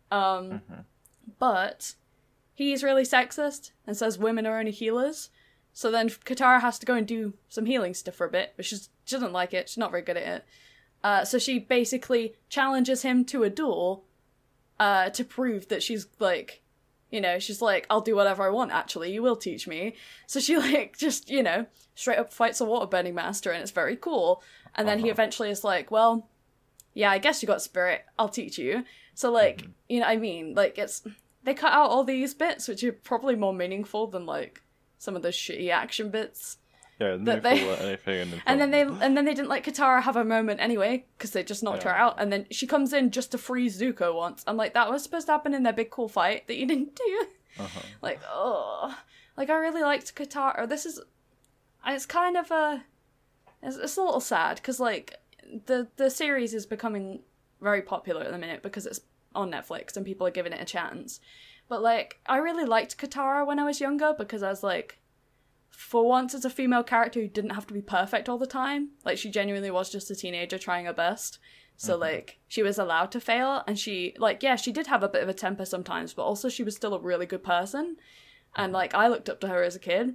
But he's really sexist and says women are only healers. So then Katara has to go and do some healing stuff for a bit, but she doesn't like it. She's not very good at it. So she basically challenges him to a duel to prove that she's like, you know, she's like, I'll do whatever I want, actually. You will teach me. So she like just, you know, straight up fights a waterbending master, and it's very cool. And then he eventually is like, well, yeah, I guess you got spirit. I'll teach you. So like, you know what I mean? Like they cut out all these bits, which are probably more meaningful than like some of those shitty action bits. Yeah, anything. And then they didn't let Katara have a moment anyway, because they just knocked her out. And then she comes in just to freeze Zuko once. I'm like, that was supposed to happen in their big cool fight that you didn't do. Like, oh, like I really liked Katara. It's kind of it's a little sad because like the series is becoming very popular at the minute because it's on Netflix and people are giving it a chance. But like, I really liked Katara when I was younger because I was like, for once as a female character who didn't have to be perfect all the time. Like, she genuinely was just a teenager trying her best. So like, she was allowed to fail, and she, like, yeah, she did have a bit of a temper sometimes, but also she was still a really good person. And like, I looked up to her as a kid.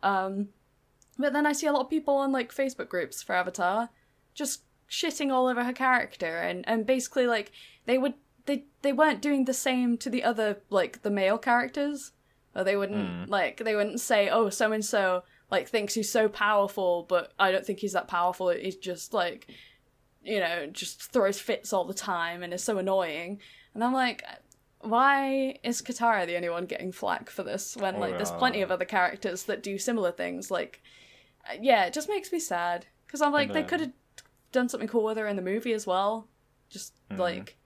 But then I see a lot of people on like Facebook groups for Avatar just shitting all over her character, and basically like they weren't doing the same to the other, like, the male characters. Or they wouldn't say, oh, so and so like thinks he's so powerful, but I don't think he's that powerful. He's just like, you know, just throws fits all the time and is so annoying. And I'm like, why is Katara the only one getting flack for this when like there's plenty of other characters that do similar things? Like, yeah, it just makes me sad because I'm like, they could have done something cool with her in the movie as well, just like.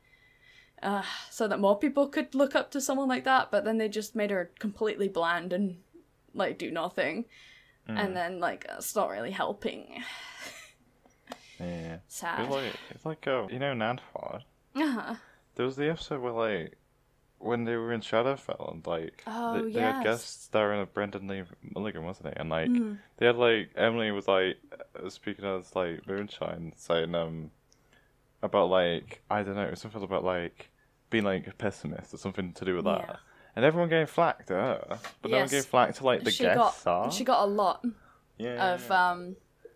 So that more people could look up to someone like that, but then they just made her completely bland and like do nothing, and then like it's not really helping. Yeah, sad. It's like you know, Nandhar. There was the episode where like when they were in Shadowfell and like they had guests starring of Brendan Lee Mulligan, wasn't it? And like they had like Emily was like speaking as like Moonshine saying about like, I don't know, something about like being like a pessimist or something to do with that. And everyone getting flack to her, but no one getting flack to like the guest star. She got a lot of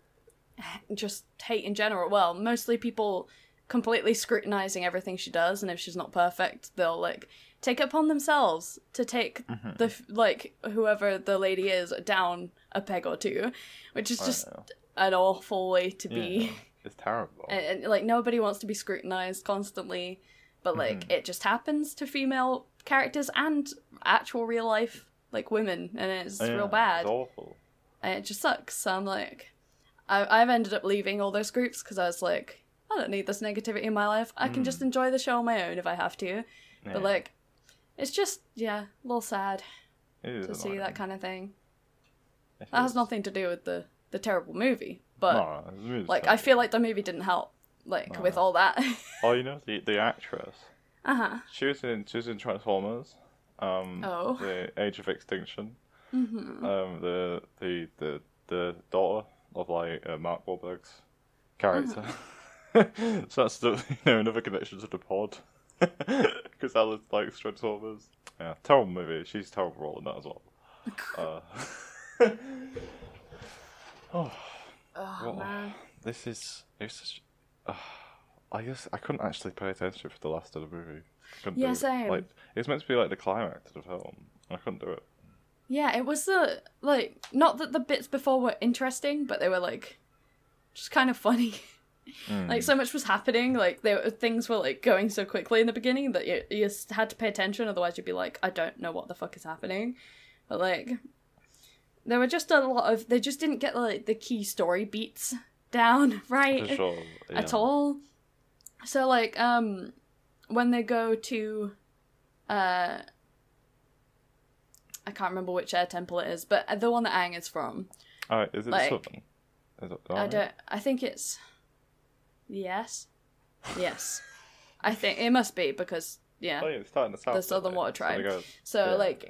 just hate in general. Well, mostly people completely scrutinizing everything she does, and if she's not perfect, they'll like take it upon themselves to take the like whoever the lady is down a peg or two, which is just an awful way to be. It's terrible. And like, nobody wants to be scrutinized constantly, but like, it just happens to female characters and actual real life, like, women, and it's real bad. It's awful. And it just sucks. So I'm like, I've ended up leaving all those groups because I was like, I don't need this negativity in my life. I can just enjoy the show on my own if I have to. Yeah. But like, it's just, a little sad to see that kind of thing. That has nothing to do with the terrible movie. But like, I feel like the movie didn't help, like, with all that. Oh, you know the actress. She was in Transformers. The Age of Extinction. The daughter of like Mark Wahlberg's character. So that's another connection to the pod. Because that was like Transformers. Yeah, terrible movie. She's a terrible role in that as well. Man. It's such. I guess I couldn't actually pay attention for the last of the movie. Same. Like, it was meant to be like the climax of the film. I couldn't do it. Yeah, it was not that the bits before were interesting, but they were like just kind of funny. Like, so much was happening. Like, things were like going so quickly in the beginning that you just had to pay attention. Otherwise, you'd be like, I don't know what the fuck is happening. But like, there were just a lot of, they just didn't get like the key story beats down right at all. So like, when they go to, I can't remember which air temple it is, but the one that Aang is from. Oh, is it like, Southern? Is it I think it's, yes. I think it must be because, it's starting to sound the Southern Water Tribe. So like,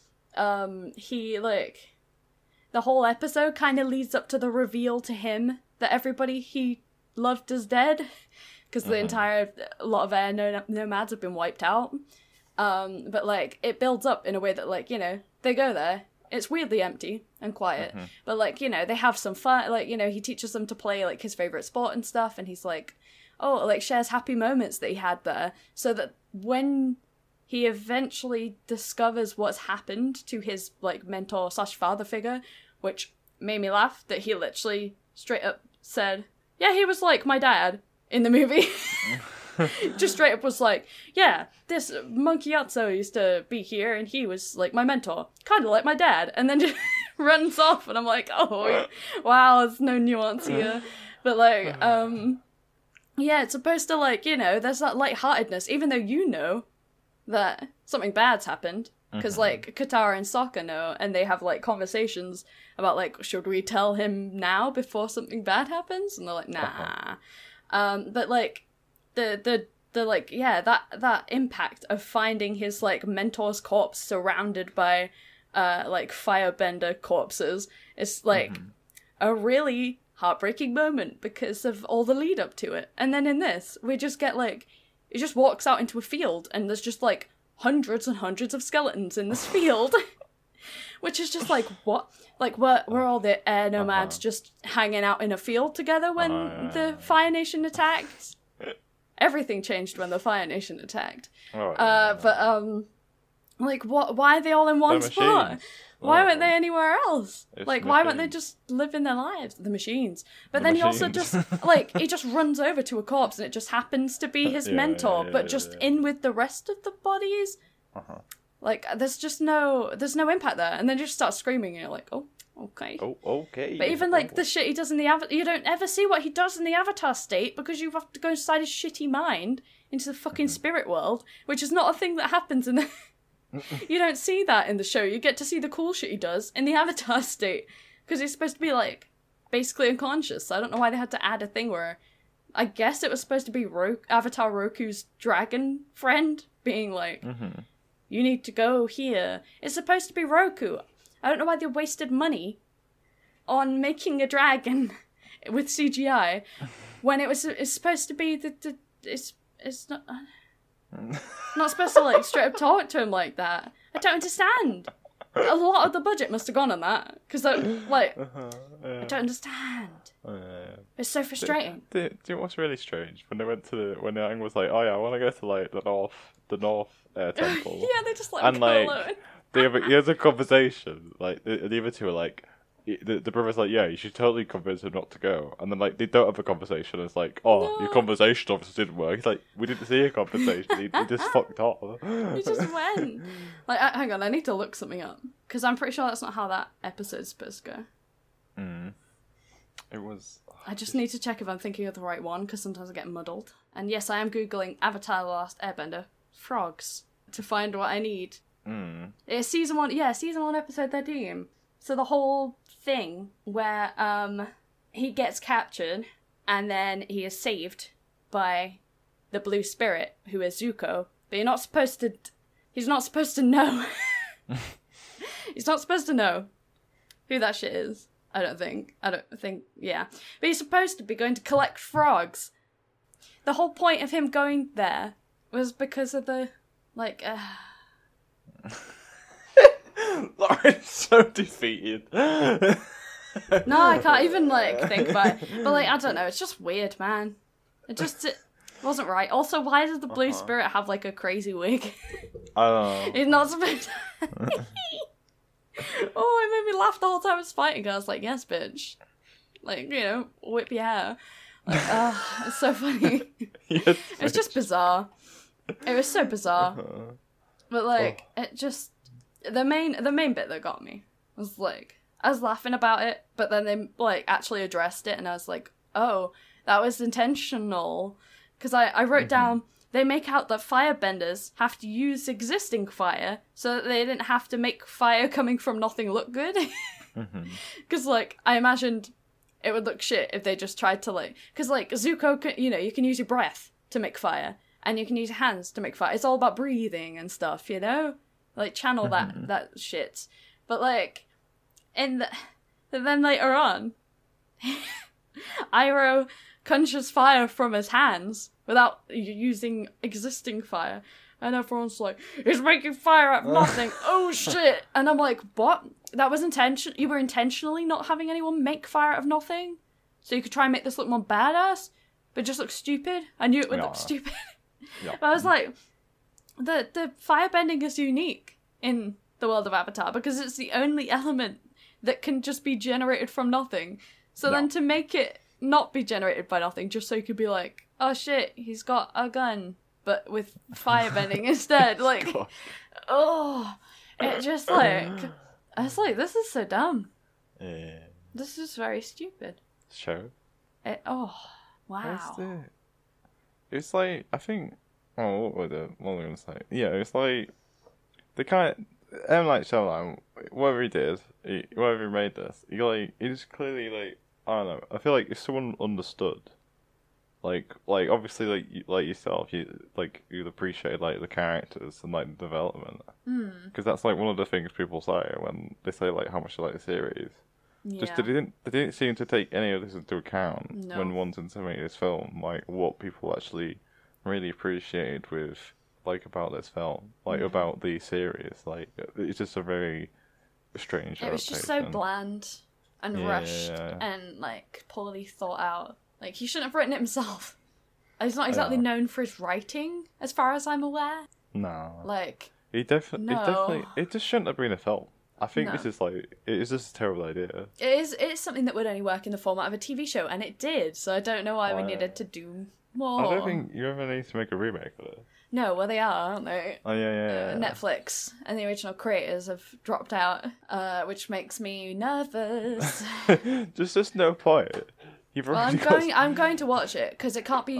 he like, the whole episode kind of leads up to the reveal to him that everybody he loved is dead, because the entire lot of air nomads have been wiped out. But like it builds up in a way that, like, you know, they go there, it's weirdly empty and quiet, but like, you know, they have some fun, like, you know, he teaches them to play like his favorite sport and stuff, and he's like, oh, like shares happy moments that he had there, so that when he eventually discovers what's happened to his like mentor / father figure, which made me laugh that he literally straight up said, yeah, he was like my dad in the movie. Just straight up was like, yeah, this Monkey Atso used to be here and he was like my mentor, kind of like my dad, and then just runs off, and I'm like, oh wow, there's no nuance here. But like yeah, it's supposed to, like, you know, there's that lightheartedness, even though you know that something bad's happened, because like Katara and Sokka know, and they have like conversations about like, should we tell him now before something bad happens, and they're like, nah. But like the like, yeah, that impact of finding his like mentor's corpse surrounded by like firebender corpses is like a really heartbreaking moment because of all the lead up to it. And then in this, we just get like, it just walks out into a field and there's just like hundreds and hundreds of skeletons in this field. Which is just like, what? Like, were all the air nomads just hanging out in a field together when the Fire Nation attacked? Everything changed when the Fire Nation attacked. But like, what? Why are they all in one spot? Machines. Why weren't they anywhere else? Like, why weren't they just living their lives? The machines. But then he also just, like, he just runs over to a corpse and it just happens to be his mentor, but just in with the rest of the bodies. Like, there's no impact there. And then you just start screaming and you're like, oh, okay. Oh, okay. But even, like, the shit he does in the Avatar, you don't ever see what he does in the Avatar state because you have to go inside his shitty mind into the fucking spirit world, which is not a thing that happens in the... You don't see that in the show. You get to see the cool shit he does in the Avatar state, because he's supposed to be, like, basically unconscious. So I don't know why they had to add a thing where... I guess it was supposed to be Avatar Roku's dragon friend being like, you need to go here. It's supposed to be Roku. I don't know why they wasted money on making a dragon with CGI when it's supposed to be it's not... not supposed to, like, straight up talk to him like that. I don't understand. A lot of the budget must have gone on that. Because, like, I don't understand. It's so frustrating. Do you know what's really strange? When they went to when Aang was like, oh yeah, I want to go to, like, the North temple. Yeah, they just let him go alone. He has a conversation, like, the other two are like, the brother's like, yeah, you should totally convince him not to go. And then, like, they don't have a conversation. It's like, oh, your conversation obviously didn't work. He's like, we didn't see a conversation. He just fucked off. He just went. Like, hang on, I need to look something up. Because I'm pretty sure that's not how that episode's supposed to go. It was... I just need to check if I'm thinking of the right one, because sometimes I get muddled. And yes, I am Googling Avatar: The Last Airbender frogs to find what I need. It's season 1, episode 13. So the whole thing where he gets captured and then he is saved by the blue spirit, who is Zuko. But he's not supposed to know. He's not supposed to know who that shit is. I don't think, yeah. But he's supposed to be going to collect frogs. The whole point of him going there was because of the, like, Lauren's so defeated. No, I can't even, like, think about it. But, like, I don't know, it's just weird, man. It wasn't right. Also, why does the blue spirit have, like, a crazy wig? I don't know. He's not supposed to... Oh, it made me laugh the whole time I was fighting. I was like, yes, bitch. Like, you know, whip your hair. Like, it's so funny. Yes, it was just bizarre. It was so bizarre. But, like, it just... The main bit that got me was, like, I was laughing about it, but then they, like, actually addressed it, and I was like, oh, that was intentional. Because I wrote down, they make out that firebenders have to use existing fire so that they didn't have to make fire coming from nothing look good. Because, like, I imagined it would look shit if they just tried to, like... Because, like, Zuko, you can use your breath to make fire, and you can use your hands to make fire. It's all about breathing and stuff, you know? Like, channel that shit. But, like, then later on, Iroh conjures fire from his hands without using existing fire. And everyone's like, he's making fire out of nothing. Oh shit. And I'm like, what? That was intention. You were intentionally not having anyone make fire out of nothing? So you could try and make this look more badass, but just look stupid? I knew it would look stupid. But I was like, the firebending is unique in the world of Avatar because it's the only element that can just be generated from nothing. So then to make it not be generated by nothing, just so you could be like, oh shit, he's got a gun, but with firebending instead. Like, oh, it just like, I was like, this is so dumb. Yeah. This is very stupid. Show. Oh, wow. It's like, I think, what was I going to say? Yeah, it's like, the kind of, M. Night Shyamalan, whatever he did, whatever he made this, he just clearly, like, I don't know, I feel like if someone understood, like obviously, like yourself, you'd appreciate, like, the characters and, like, the development. Because that's, like, one of the things people say when they say, like, how much they like the series. Yeah. Just they didn't seem to take any of this into account when wanting to make this film, like, what people actually really appreciated with, like, about this film, like, about the series. Like, it's just a very strange adaptation. It was just so bland and rushed and, like, poorly thought out. Like, he shouldn't have written it himself. He's not exactly known for his writing, as far as I'm aware. No. Like, it just shouldn't have been a film. I think this is, like, it is just a terrible idea. It's something that would only work in the format of a TV show, and it did, so I don't know why we needed to do more. I don't think you ever need to make a remake of it. No, well, they are, aren't they? Oh, yeah. Netflix and the original creators have dropped out, which makes me nervous. Just no point. I'm going to watch it, because it can't be...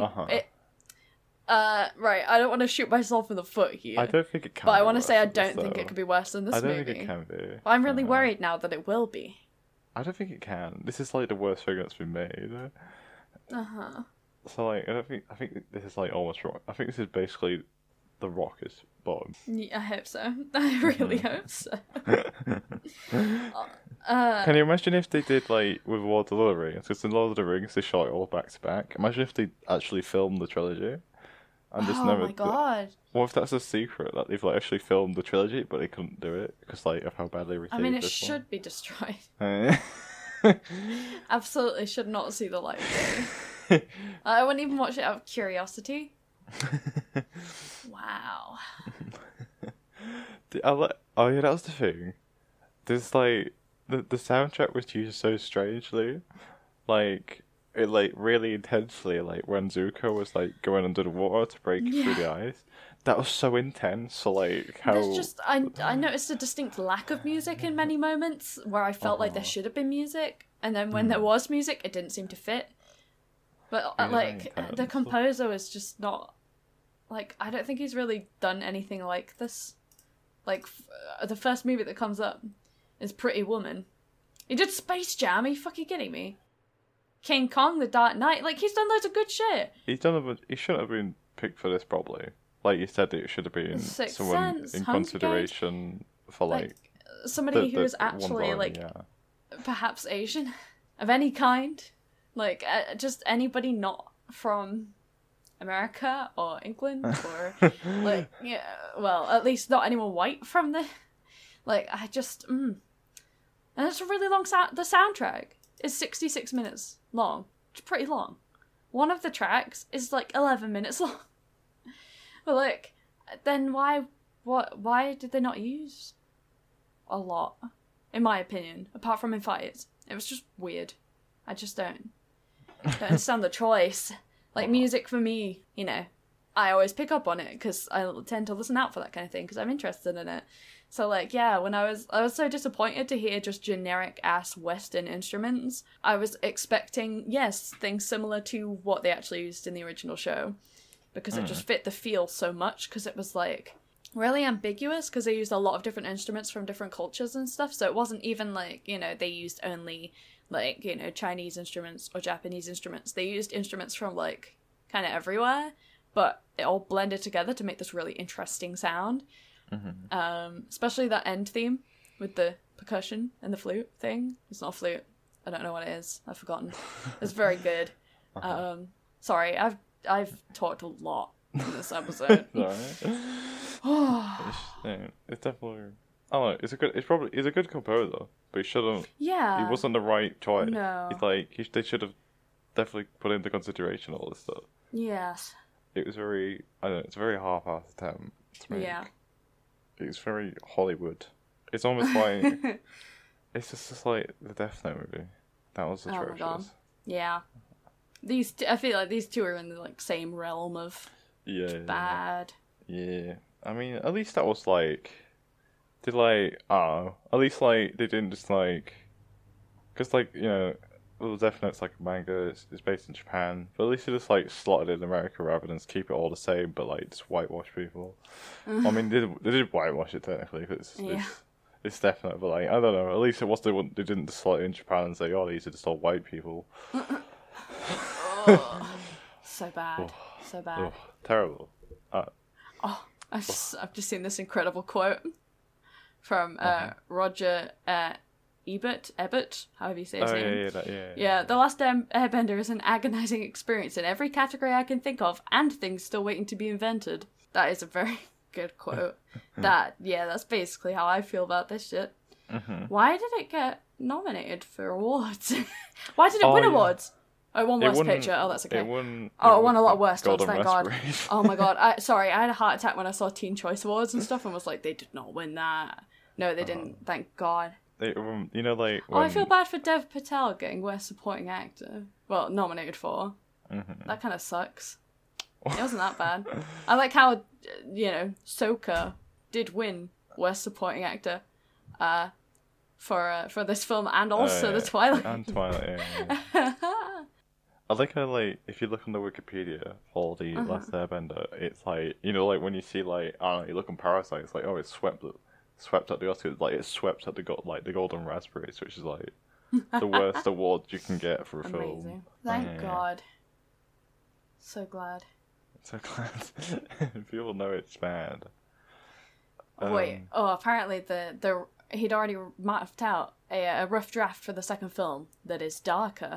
Right, I don't want to shoot myself in the foot here. I don't think it can. But I want to say I don't think it could be worse than this movie. I don't think it can be. But I'm really worried now that it will be. I don't think it can. This is, like, the worst thing that's been made. So, like, I think this is, like, almost wrong. I think this is basically The Rock's bottom. Yeah, I hope so. I really hope so. Can you imagine if they did, like, with Lord of the Rings? Because in Lord of the Rings, they shot it all back to back. Imagine if they actually filmed the trilogy. And just my god. What if that's a secret, that they've, like, actually filmed the trilogy, but they couldn't do it because, like, of how badly received? I mean, it should be destroyed. Absolutely should not see the light of day. I wouldn't even watch it out of curiosity. Wow. Oh yeah, that was the thing. There's, like, the soundtrack was used so strangely, like, it, like, really intensely, like, when Zuko was, like, going under the water to break through the ice. That was so intense. So, like, how... There's just... I noticed a distinct lack of music in many moments where I felt like there should have been music. And then when there was music, it didn't seem to fit. But, like, the composer was just not... Like, I don't think he's really done anything like this. Like, the first movie that comes up is Pretty Woman. He did Space Jam, are you fucking kidding me? King Kong, The Dark Knight, like, he's done loads of good shit. He shouldn't have been picked for this, probably. Like you said, it should have been someone in consideration for, like somebody who is actually, like, perhaps Asian, of any kind. Like, just anybody not from America or England or, like, yeah, well, at least not anyone white from the, like, I just, And it's a really long the soundtrack is 66 minutes long. It's pretty long. One of the tracks is, like, 11 minutes long. But, like, then why did they not use a lot, in my opinion, apart from in fights? It was just weird. I just don't understand the choice. Like, music for me, you know, I always pick up on it because I tend to listen out for that kind of thing because I'm interested in it. So, like, yeah, when I was so disappointed to hear just generic-ass Western instruments. I was expecting, yes, things similar to what they actually used in the original show. Because it just fit the feel so much, because it was, like, really ambiguous, because they used a lot of different instruments from different cultures and stuff, so it wasn't even, like, you know, they used only, like, you know, Chinese instruments or Japanese instruments. They used instruments from, like, kind of everywhere, but it all blended together to make this really interesting sound. Especially that end theme with the percussion and the flute thing. It's not a flute. I don't know what it is. I've forgotten. It's very good. Sorry, I've talked a lot in this episode. It's definitely. Oh, it's a good composer, but he shouldn't. Yeah. He wasn't the right choice. No. It's like they should have definitely put into consideration all this stuff. Yes. It was very. I don't know. It's a very half-assed attempt to make. Yeah. It's very Hollywood. It's almost like. It's just like the Death Note movie. That was atrocious. Oh my god. Yeah. I feel like these two are in the like same realm of bad. Yeah. I mean, at least that was like, at least like they didn't just like, because like, you know, well, Death Note's like a manga, it's based in Japan, but at least they just like slotted it in America rather than just keep it all the same, but like just whitewash people. I mean, they did whitewash it technically, because it's Death Note, but like, I don't know, at least they didn't just slot it in Japan and say, oh, these are just all white people. So bad. So bad. Terrible. I've just seen this incredible quote from Roger Ebert, however you say his name. Yeah, The Last Airbender is an agonizing experience in every category I can think of, and things still waiting to be invented. That is a very good quote. That's basically how I feel about this shit. Mm-hmm. Why did it get nominated for awards? Why did it win awards? Oh, it won Worst Picture. Oh, that's okay. It won a lot of worst ones, thank God. Oh my God. I had a heart attack when I saw Teen Choice Awards and stuff and was like, they did not win that. No, they didn't. Thank God. You know, like... I feel bad for Dev Patel getting Worst Supporting Actor. Well, nominated for. Mm-hmm. That kind of sucks. It wasn't that bad. I like how, Sokka did win Worst Supporting Actor for this film and also the Twilight. And Twilight, yeah. I like how, like, if you look on the Wikipedia for the Last Airbender, it's like, like when you see, like, I don't know, you look on Parasite, it's like, oh, it's swept at the Oscars, like, it's swept at the Golden Raspberries, which is, like, the worst award you can get for a film. Amazing. Thank God. So glad. So glad. People know it's bad. Apparently he'd already mapped out a rough draft for the second film that is darker.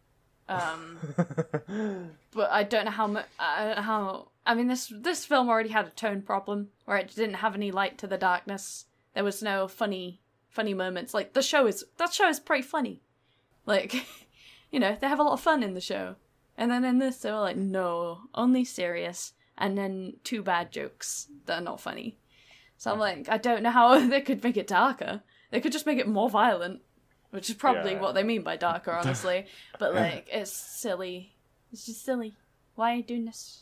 But I don't know how. I mean, this film already had a tone problem where it didn't have any light to the darkness. There was no funny moments. Like that show is pretty funny. Like, they have a lot of fun in the show, and then in this they were like, no, only serious, and then 2 bad jokes that are not funny. So I'm like, I don't know how they could make it darker. They could just make it more violent. Which is probably what they mean by darker, honestly. But, like, it's silly. It's just silly. Why are you doing this?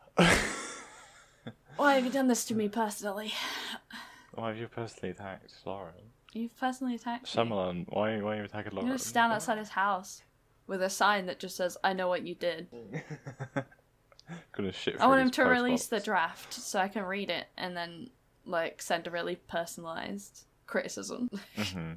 Why have you done this to me personally? Why have you personally attacked Lauren? You've personally attacked Shyamalan, me. Why are you attacking Lauren? I'm going to stand outside his house with a sign that just says, I know what you did. Gonna shit I want him to release the draft so I can read it and then, like, send a really personalised criticism. Mm-hmm.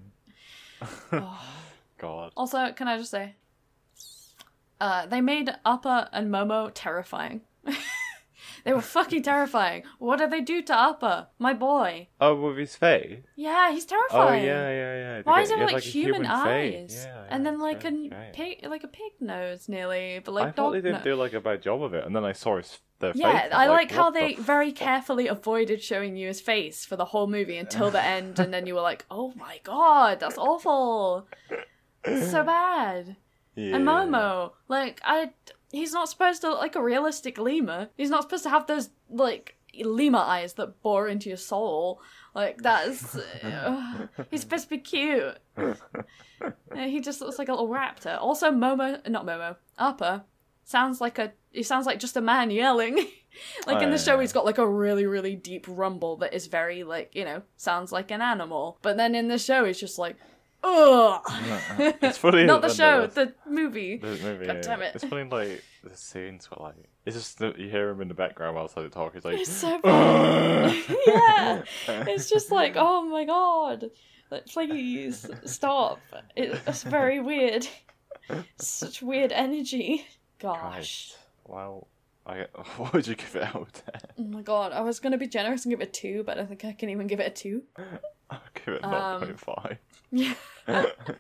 God. Also, can I just say, they made Appa and Momo terrifying. They were fucking terrifying. What did they do to Appa? My boy. Oh, with his face? Yeah, he's terrifying. Oh, yeah. Why is it like human eyes? Yeah, and then like a pig nose nearly, but like I thought they didn't do like a bad job of it, and then I saw their face. Yeah, I like how they very carefully avoided showing you his face for the whole movie until the end, and then you were like, oh my God, that's awful. It's so bad. Yeah. And Momo, like, he's not supposed to look like a realistic lemur. He's not supposed to have those, like, lemur eyes that bore into your soul. Like, that's... he's supposed to be cute. He just looks like a little raptor. Also, Appa sounds like just a man yelling. In the show, he's got, like, a really, really deep rumble that is very, like, sounds like an animal. But then in the show, he's just like... Ugh. It's funny. Not the show, the movie. The movie. God damn it. It's funny, like the scenes where like it's just you hear him in the background while they talk. He's like, it's so bad. Yeah, it's just like, oh my God, like, please stop. It's very weird. Such weird energy. Gosh. Christ. Wow. What would you give it out of 10? Oh my God, I was gonna be generous and give it 2, but I don't think I can even give it a 2. I'll give it 0.5. Yeah.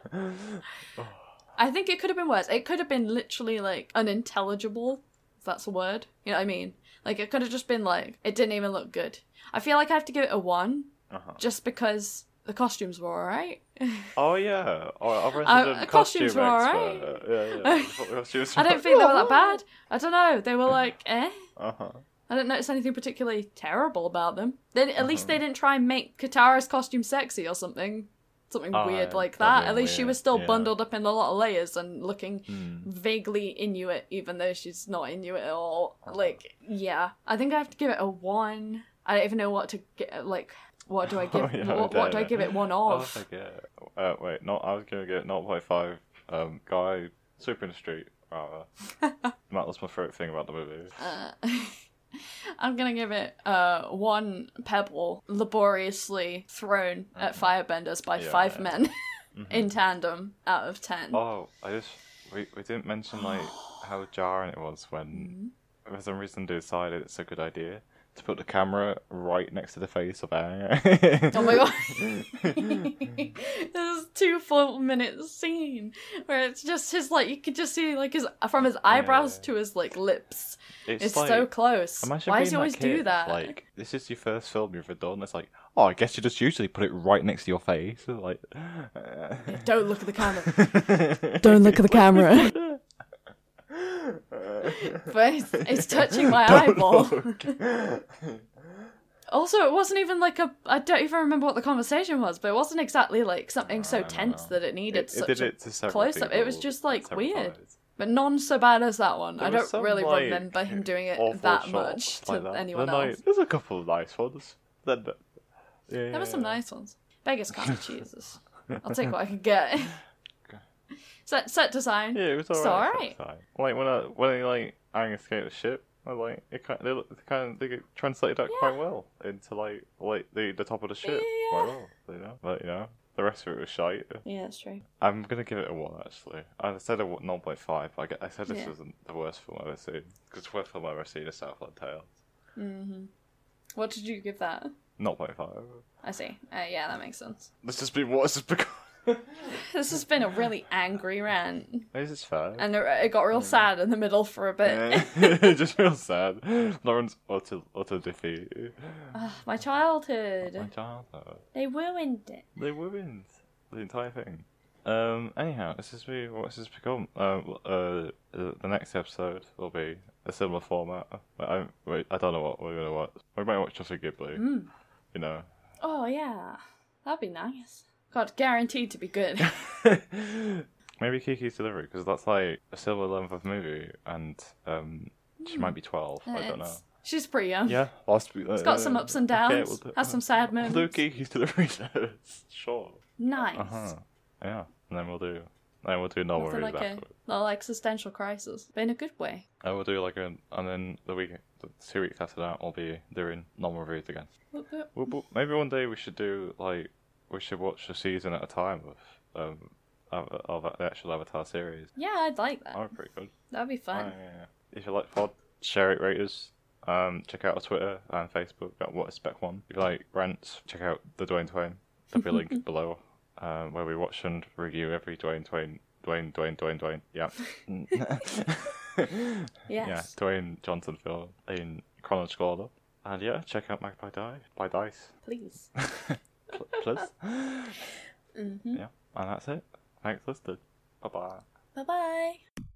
I think it could have been worse. It could have been literally, like, unintelligible, if that's a word. You know what I mean? Like, it could have just been, like, it didn't even look good. I feel like I have to give it a 1, just because the costumes were alright. Oh, yeah. I've read the costumes were alright. Yeah. I don't think they were that bad. I don't know. They were, like, eh? Uh-huh. I didn't notice anything particularly terrible about them. At least they didn't try and make Katara's costume sexy or something. Something weird like that. At least she was still bundled up in a lot of layers and looking vaguely Inuit, even though she's not Inuit at all. Like, yeah. I think I have to give it a 1. I don't even know what to get, like, what do I give, what do I give it 1 of? I was going to get 0.5, guy, super in the street, rather. That's my favourite thing about the movie. I'm gonna give it 1 pebble laboriously thrown at firebenders by 5 men in tandem out of 10. Oh, we didn't mention like how jarring it was when for some reason they decided it's a good idea to put the camera right next to the face of Aang. Oh my god. This is 2 full minute scene where it's just his, like, you could just see, like, his from his eyebrows to his, like, lips. It's like, so close. Why does he always do that? Like, this is your first film you've ever done. It's like, oh, I guess you just usually put it right next to your face. Like, don't look at the camera. Don't look at the camera. But it's touching my eyeball. Also, it wasn't even like I don't even remember what the conversation was, but it wasn't exactly like something so tense that it needed such a close-up. It was just like weird. But none so bad as that one. I don't really remember him doing it that much to anyone else. There's a couple of nice ones. There were some nice ones. Beggars can't be choosers. I'll take what I can get. Set design. Yeah, it was alright. Like when he like Aang escaped the ship, I like it. They translated that quite well into like the top of the ship quite well. You know, but the rest of it was shite. Yeah, that's true. I'm gonna give it a 1 actually. I said a 0.5. I said this wasn't the worst film I've ever seen because the worst film I've ever seen is Southland Tales. What did you give that? 0.5. I see. Yeah, that makes sense. This has been what has become. This has been a really angry rant. This is fair. And it got real sad in the middle for a bit. It just feels sad. Lauren's utter defeat. My childhood. My childhood. They ruined it. They ruined the entire thing. Anyhow, this is what this has become. The next episode will be a similar format. I don't know what we're gonna watch. We might watch Just a Ghibli. You know. Oh yeah, that'd be nice. God, guaranteed to be good. Maybe Kiki's Delivery, because that's like a similar length of movie, and she might be 12. I don't know. She's pretty young. Yeah, it's got some ups and downs. Okay, has some sad moments. We'll do Kiki's Delivery. Sure. Nice. Yeah, and then we'll do normal reviews afterwards. Not like existential crisis, but in a good way. And we'll do and then the 2 weeks after that, we'll be doing normal reviews again. Maybe one day we should do we should watch a season at a time of the actual Avatar series. Yeah, I'd like that. That would be pretty good. That'd be fun. Yeah. If you like pod, share it, rate us. Check out our Twitter and Facebook at What Is Spec One. If you like rants, check out the Dwayne Twain. There'll be a link below where we watch and review every Dwayne Twain. Yeah. Yes. Yeah, Dwayne Johnson film in chronological order. And yeah, check out Magpie Dice. Please. Please. Yeah, and that's it. Thanks for listening. Bye-bye. Bye-bye.